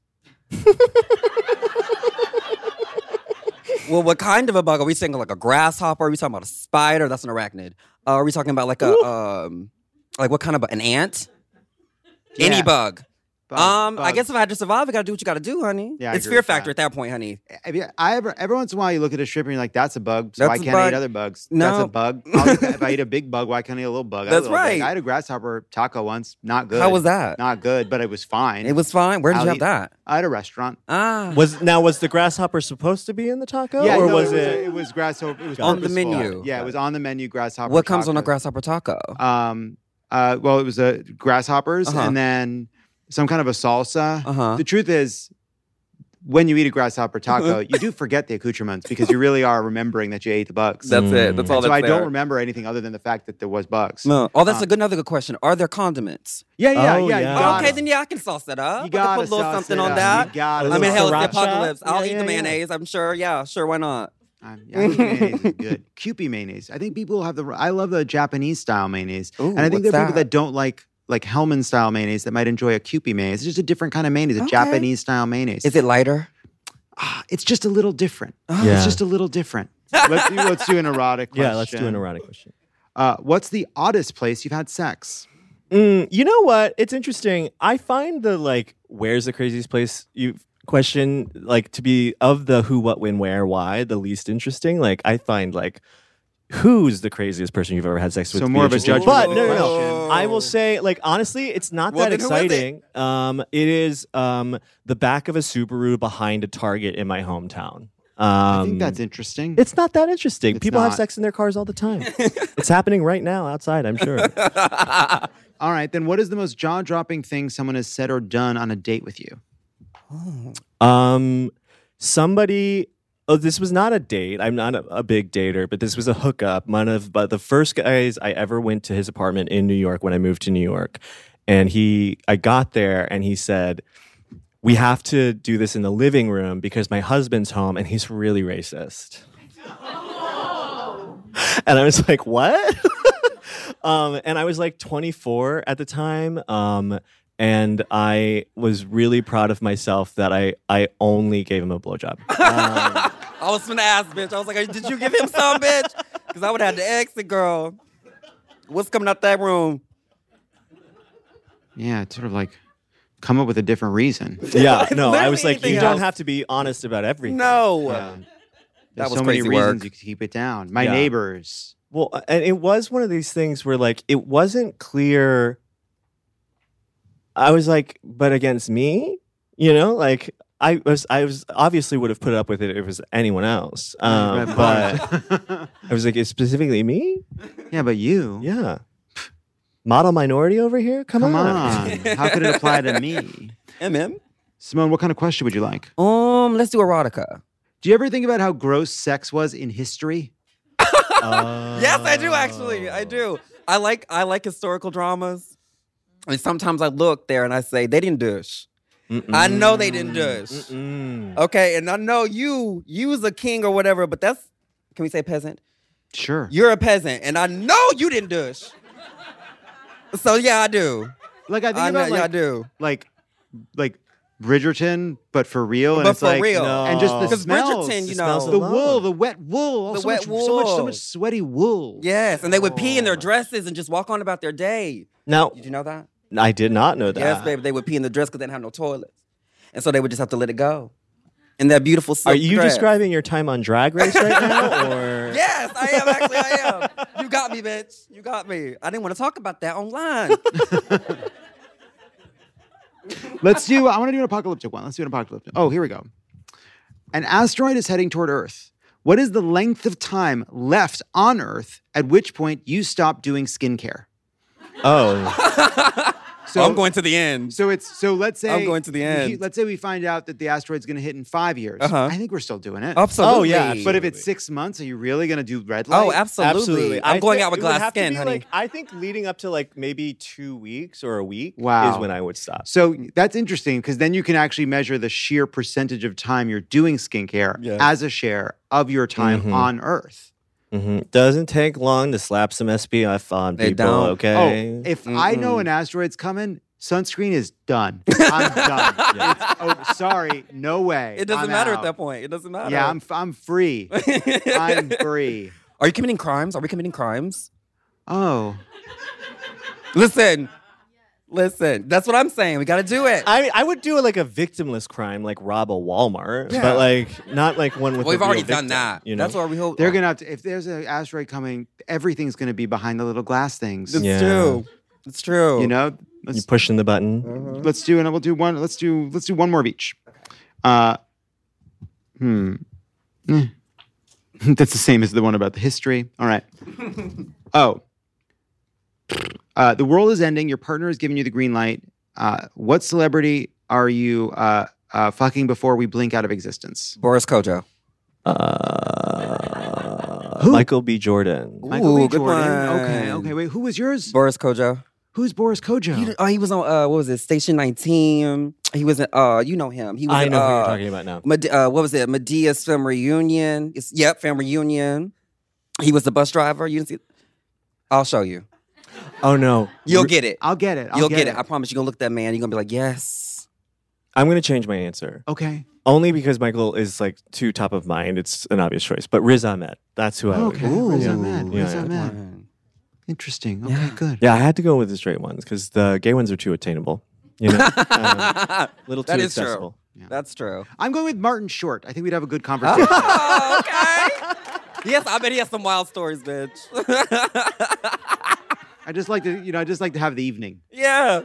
Well, what kind of a bug? Are we saying like a grasshopper? Are we talking about a spider? That's an arachnid. Uh, are we talking about like a um, like what kind of bu- an ant? Any Yeah. bug. Bug, um, I bug. guess if I had to survive, I gotta do what you gotta do, honey. Yeah, I it's agree fear with factor that. at that point, honey. Have you- I ever, every once in a while, you look at a stripper and you're like, that's a bug, so That's why a can't I bug. eat other bugs? No. That's a bug. I'll eat that. If I eat a big bug, why can't I eat a little bug? I had a That's little bug. right. I had a grasshopper taco once. Not good. How was that? Not good, but it was fine. It was fine. Where did I'll you have eat- that? At a restaurant. Ah, Was now was the grasshopper supposed to be in the taco, Yeah, or no, was it? it? It was grasshopper. It was On the purposeful. menu. Yeah, it was on the menu. Grasshopper. what comes on a taco. grasshopper taco? Um, uh, well, it was a grasshoppers Uh-huh. and then some kind of a salsa. Uh-huh. The truth is, when you eat a grasshopper taco, you do forget the accoutrements because you really are remembering that you ate the bugs. That's it. That's all And so that's I there. don't remember anything other than the fact that there was bugs. No. Oh, that's Uh, a good, another good question. Are there condiments? Yeah, yeah, Oh, yeah. yeah. You gotta, okay, then yeah, I can sauce that up. You I gotta can put a little sauce something it on up. that. You gotta I mean, hell, it's the Sriracha? apocalypse. I'll Yeah, eat yeah, the yeah. mayonnaise. I'm sure. Yeah, sure. Why not? Um, yeah, I think mayonnaise is good. Kewpie mayonnaise. I think people have the. I love the Japanese style mayonnaise, Ooh, and I think what's there are people that? that don't like like Hellman style mayonnaise that might enjoy a Kewpie mayonnaise. It's just a different kind of mayonnaise, a Okay. Japanese style mayonnaise. Is it lighter? Ah, it's just a little different. Yeah. It's just a little different. let's do let's do an erotic question. Yeah, let's do an erotic question. Uh, what's the oddest place you've had sex? Mm, you know what? It's interesting. I find the like, where's the craziest place you question like to be of the who, what, when, where, why the least interesting. Like, I find like, who's the craziest person you've ever had sex with? So to be more of a interesting. judgmental But no, no, no. question. I will say, like, honestly, it's not Well, that then who is it? exciting. Um, it is um the back of a Subaru behind a Target in my hometown. Um, I think that's interesting. It's not that interesting. It's People have not. sex in their cars all the time. It's happening right now outside, I'm sure. All right, then what is the most jaw-dropping thing someone has said or done on a date with you? Um, somebody. Oh, this was not a date. I'm not a, a big dater, but this was a hookup. One of but the first guys I ever went to his apartment in New York when I moved to New York, and he, I got there and he said, "We have to do this in the living room because my husband's home and he's really racist." And I was like, "What?" um, and I was like twenty-four at the time. Um, And I was really proud of myself that I, I only gave him a blowjob. Um, I was gonna ask, bitch. I was like, did you give him some, bitch? Because I would have had to exit, girl. What's coming out that room? Yeah, it's sort of like come up with a different reason. Yeah, no, I was like, anything you else. don't have to be honest about everything. No. Yeah. That There's was so many crazy reasons work. you could keep it down. My Yeah. neighbors. Well, and it was one of these things where like it wasn't clear. I was like, but against me, you know, like I was, I was obviously would have put up with it if it was anyone else. Um, Right, but I was like, it's specifically me? Yeah, but you. Yeah. Model minority over here? Come, Come on. on. How could it apply to me? M M. Simone, what kind of question would you like? Um, let's do erotica. Do you ever think about how gross sex was in history? Uh, Yes, I do actually. I do. I like I like historical dramas. And sometimes I look there and I say, they didn't douche. Mm-mm. I know they didn't douche. Mm-mm. Okay, and I know you, you was a king or whatever, but that's, can we say peasant? Sure. You're a peasant, and I know you didn't douche. So yeah, I do. Like I think I know, about yeah, I like, do. like like Bridgerton, but for real. And But it's for like, real. And just the Because smells. Bridgerton, you The know. smells The alone. wool, the wet wool. The so wet much, So much, so wool. much sweaty wool. Yes, and they would pee in their dresses and just walk on about their day. Now, Did you know that? I did not know that. Yes, baby. They would pee in the dress because they didn't have no toilets. And so they would just have to let it go. In that beautiful silk Are you dress. describing your time on Drag Race right now? Or Yes, I am. Actually, I am. You got me, bitch. You got me. I didn't want to talk about that online. Let's do, I want to do an apocalyptic one. Let's do an apocalyptic. Oh, here we go. An asteroid is heading toward Earth. What is the length of time left on Earth at which point you stop doing skincare? Oh. So I'm going to the end. So it's so let's say I'm going to the end. he- let's say we find out that the asteroid's going to hit in five years. Uh-huh. I think we're still doing it. Absolutely. Oh, yeah, But if it's six months, are you really going to do red light? Oh, absolutely. Absolutely. I'm I going think out with it would glass have to skin, be, honey. Like, I think leading up to like maybe two weeks or a week Wow. is when I would stop. So that's interesting because then you can actually measure the sheer percentage of time you're doing skincare Yes. as a share of your time Mhm. on Earth. hmm Doesn't take long to slap some S P F on They people, don't. okay? Oh, if I know an asteroid's coming, sunscreen is done. I'm done. It's- oh, sorry, no way. It doesn't I'm matter out. at that point. It doesn't matter. Yeah, I'm I'm free. I'm free. Are you committing crimes? Are we committing crimes? Oh, Listen. Listen. That's what I'm saying. We got to do it. I I would do like a victimless crime, like rob a Walmart, Yeah. but like not like one with. Well, a we've already real done victim, that. You know? That's what we hope. they're gonna have to. If there's an asteroid coming, everything's gonna be behind the little glass things. It's Yeah. true. It's true. You know. You Let's pushing the button. Mhm. let's do and we'll do one. Let's do let's do one more of each. Uh, hmm. Eh. That's the same as the one about the history. All right. Oh. Uh, the world is ending. Your partner is giving you the green light. Uh, what celebrity are you uh, uh, fucking before we blink out of existence? Boris Kojo. Uh, Who? Michael B. Jordan. Michael B. Ooh, good Jordan. one. Okay. Okay. Wait. Who was yours? Boris Kojo. Who's Boris Kojo? He, oh, he was on, uh, what was it, Station nineteen. He was in, uh, you know him. He was I in, know who uh, you're talking about now. Mede- uh, what was it? Medea's Film Reunion. It's, yep, Film Reunion. He was the bus driver. You didn't see? I'll show you. Oh no, You'll get it. I'll get it. I'll You'll get, get it. I promise. You're gonna look at that man. You're gonna be like, yes. I'm gonna change my answer. Okay. Only because Michael is like too top of mind. It's an obvious choice. But Riz Ahmed, that's who I would. Okay. Ooh. Riz Yeah. Ahmed. Yeah, Riz yeah. Ahmed. Interesting. Okay. Yeah. Good. Yeah, I had to go with the straight ones because the gay ones are too attainable. You know, um, little too That is accessible. true. That's true. I'm going with Martin Short. I think we'd have a good conversation. Oh, okay. Yes, I bet he has some wild stories, bitch. I just like to, you know, I just like to have the evening. Yeah.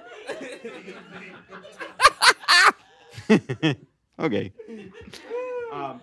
Okay. Um,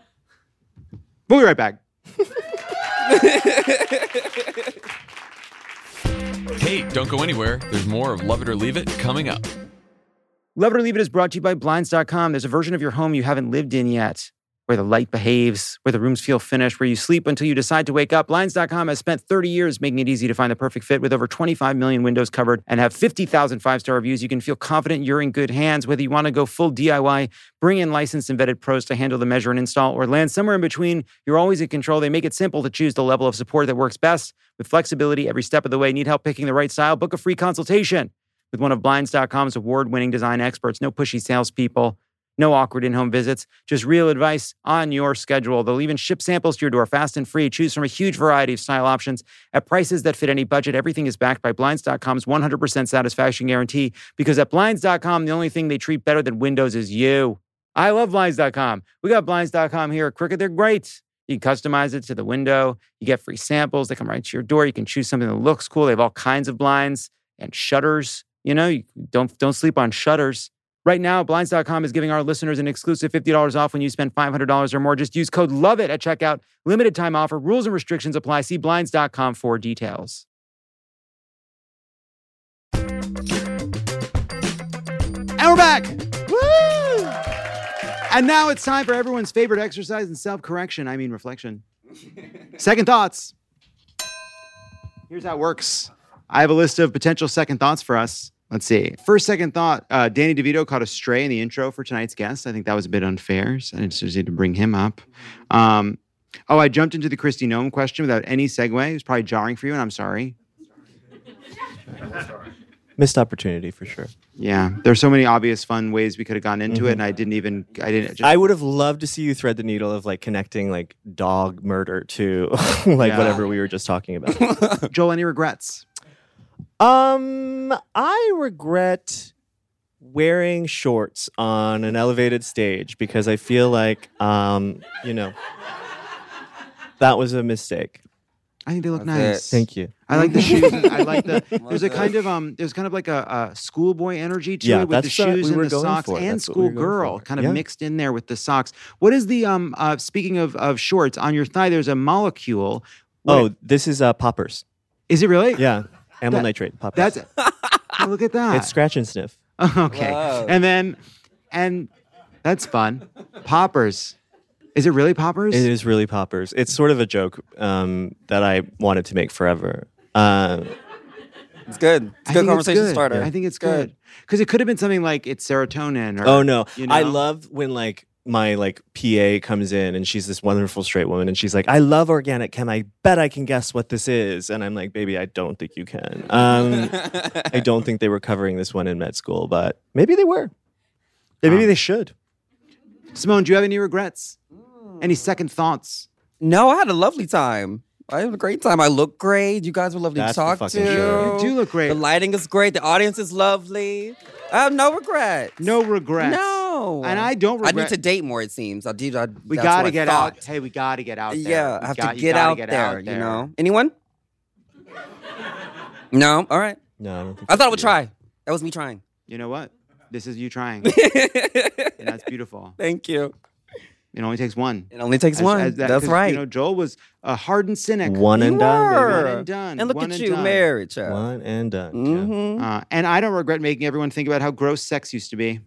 we'll be right back. Hey, don't go anywhere. There's more of Love It or Leave It coming up. Love It or Leave It is brought to you by Blinds dot com. There's a version of your home you haven't lived in yet, where the light behaves, where the rooms feel finished, where you sleep until you decide to wake up. Blinds dot com has spent thirty years making it easy to find the perfect fit. With over twenty-five million windows covered and have fifty thousand five-star reviews, you can feel confident you're in good hands. Whether you want to go full D I Y, bring in licensed and vetted pros to handle the measure and install, or land somewhere in between, you're always in control. They make it simple to choose the level of support that works best with flexibility every step of the way. Need help picking the right style? Book a free consultation with one of Blinds dot com's award-winning design experts. No pushy salespeople. No awkward in-home visits, just real advice on your schedule. They'll even ship samples to your door fast and free. Choose from a huge variety of style options at prices that fit any budget. Everything is backed by Blinds dot com's one hundred percent satisfaction guarantee, because at Blinds dot com, the only thing they treat better than windows is you. I love Blinds dot com. We got Blinds dot com here at Crooked. They're great. You can customize it to the window. You get free samples. They come right to your door. You can choose something that looks cool. They have all kinds of blinds and shutters. You know, you don't, don't sleep on shutters. Right now, Blinds dot com is giving our listeners an exclusive fifty dollars off when you spend five hundred dollars or more. Just use code LOVEIT at checkout. Limited time offer. Rules and restrictions apply. See Blinds dot com for details. And we're back. Woo! And now it's time for everyone's favorite exercise in self-correction. I mean reflection. Second thoughts. Here's how it works. I have a list of potential second thoughts for us. Let's see. First second thought, uh, Danny DeVito caught a stray in the intro for tonight's guest. I think that was a bit unfair, so I just need to bring him up. Um, oh, I jumped into the Kristi Noem question without any segue. It was probably jarring for you, and I'm sorry. Missed opportunity for sure. Yeah, there's so many obvious fun ways we could have gone into Mm-hmm. it, and I didn't even. I didn't. Just, I would have loved to see you thread the needle of like connecting like dog murder to like Yeah. whatever we were just talking about. Joel, any regrets? Um, I regret wearing shorts on an elevated stage because I feel like, um, you know, that was a mistake. I think they look That's nice. it. Thank you. I like the shoes. and I like the. There's a That's kind of um. There's kind of like a, a schoolboy energy to Yeah, it with the that's what shoes we were and the going socks, for. and That's what we were going schoolgirl for. kind of Yeah. mixed in there with the socks. What is the um? Uh, speaking of of shorts, on your thigh there's a molecule. What- Oh, this is uh, poppers. is it really? Yeah, amyl That- nitrate poppers. That's. Oh, look at that. It's scratch and sniff. Okay. Wow. And then, and that's fun. Poppers. Is it really poppers? It is really poppers. It's sort of a joke um, that I wanted to make forever. Uh, It's good. It's I a good think conversation good. starter. I think it's Good. good. Because it could have been something like it's serotonin or. oh no, you know? I love when like my like P A comes in and she's this wonderful straight woman and she's like, I love organic chem. I bet I can guess what this is. And I'm like, baby, I don't think you can. Um, I don't think they were covering this one in med school, but maybe they were. Maybe Um, they should. Simone, do you have any regrets? Any second thoughts? No, I had a lovely time. I had a great time. I look great. You guys were lovely That's to for talk fucking to. sure. You do look great. The lighting is great. The audience is lovely. I have no regrets. No regrets. No. And I don't I regret. need to date more, it seems. I did. I, We that's got what to I get thought. out. Hey, we got to get out there. Yeah, We I have got- to you get gotta out, get there, out you know? Anyone? Uh, No? All right. No, I don't think I thought I so. would try. That was me trying. You know what? This is you trying. And that's beautiful. Thank you. It only takes one. It only takes As- one. as that- That's 'cause, right. You know, Joel was a hardened cynic. One and You done. baby. were. One and done. And look One at and you, done. married, child. One and done. yeah. Mm-hmm. Uh, and I don't regret making everyone think about how gross sex used to be.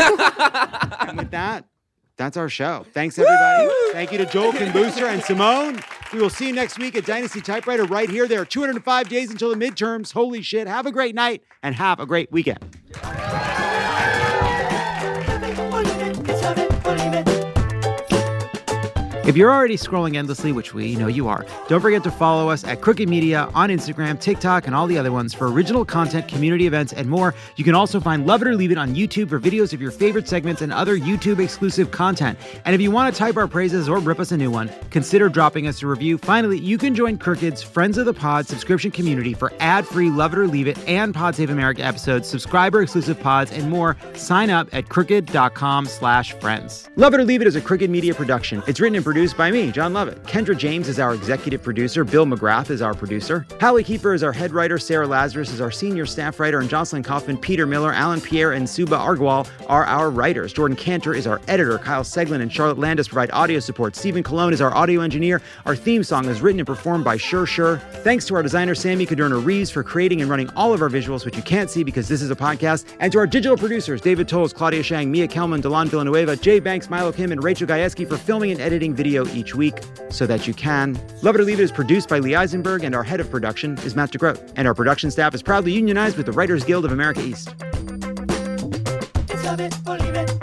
And with that, that's our show. Thanks, everybody. Thank you to Joel Booster and Simone. We will see you next week at Dynasty Typewriter right here. There are two hundred five days until the midterms. Holy shit. Have a great night and have a great weekend. If you're already scrolling endlessly, which we know you are, don't forget to follow us at Crooked Media on Instagram, TikTok, and all the other ones for original content, community events, and more. You can also find Love It or Leave It on YouTube for videos of your favorite segments and other YouTube-exclusive content. And if you want to type our praises or rip us a new one, consider dropping us a review. Finally, you can join Crooked's Friends of the Pod subscription community for ad-free Love It or Leave It and Pod Save America episodes, subscriber-exclusive pods, and more. Sign up at crooked.com slash friends. Love It or Leave It is a Crooked Media production. It's written and produced produced by me, John Lovett. Kendra James is our executive producer. Bill McGrath is our producer. Hallie Kiefer is our head writer. Sarah Lazarus is our senior staff writer. And Jocelyn Kaufman, Peter Miller, Alan Pierre, and Suba Argwal are our writers. Jordan Cantor is our editor. Kyle Seglin and Charlotte Landis provide audio support. Stephen Colon is our audio engineer. Our theme song is written and performed by Sure Sure. Thanks to our designer, Sammy Cadorna Reeves, for creating and running all of our visuals, which you can't see because this is a podcast. And to our digital producers, David Tolles, Claudia Shang, Mia Kelman, Delon Villanueva, Jay Banks, Milo Kim, and Rachel Gajewski for filming and editing video each week so that you can. Love It or Leave It is produced by Lee Eisenberg, and our head of production is Matt DeGroat. And our production staff is proudly unionized with the Writers Guild of America East. Love it or leave it.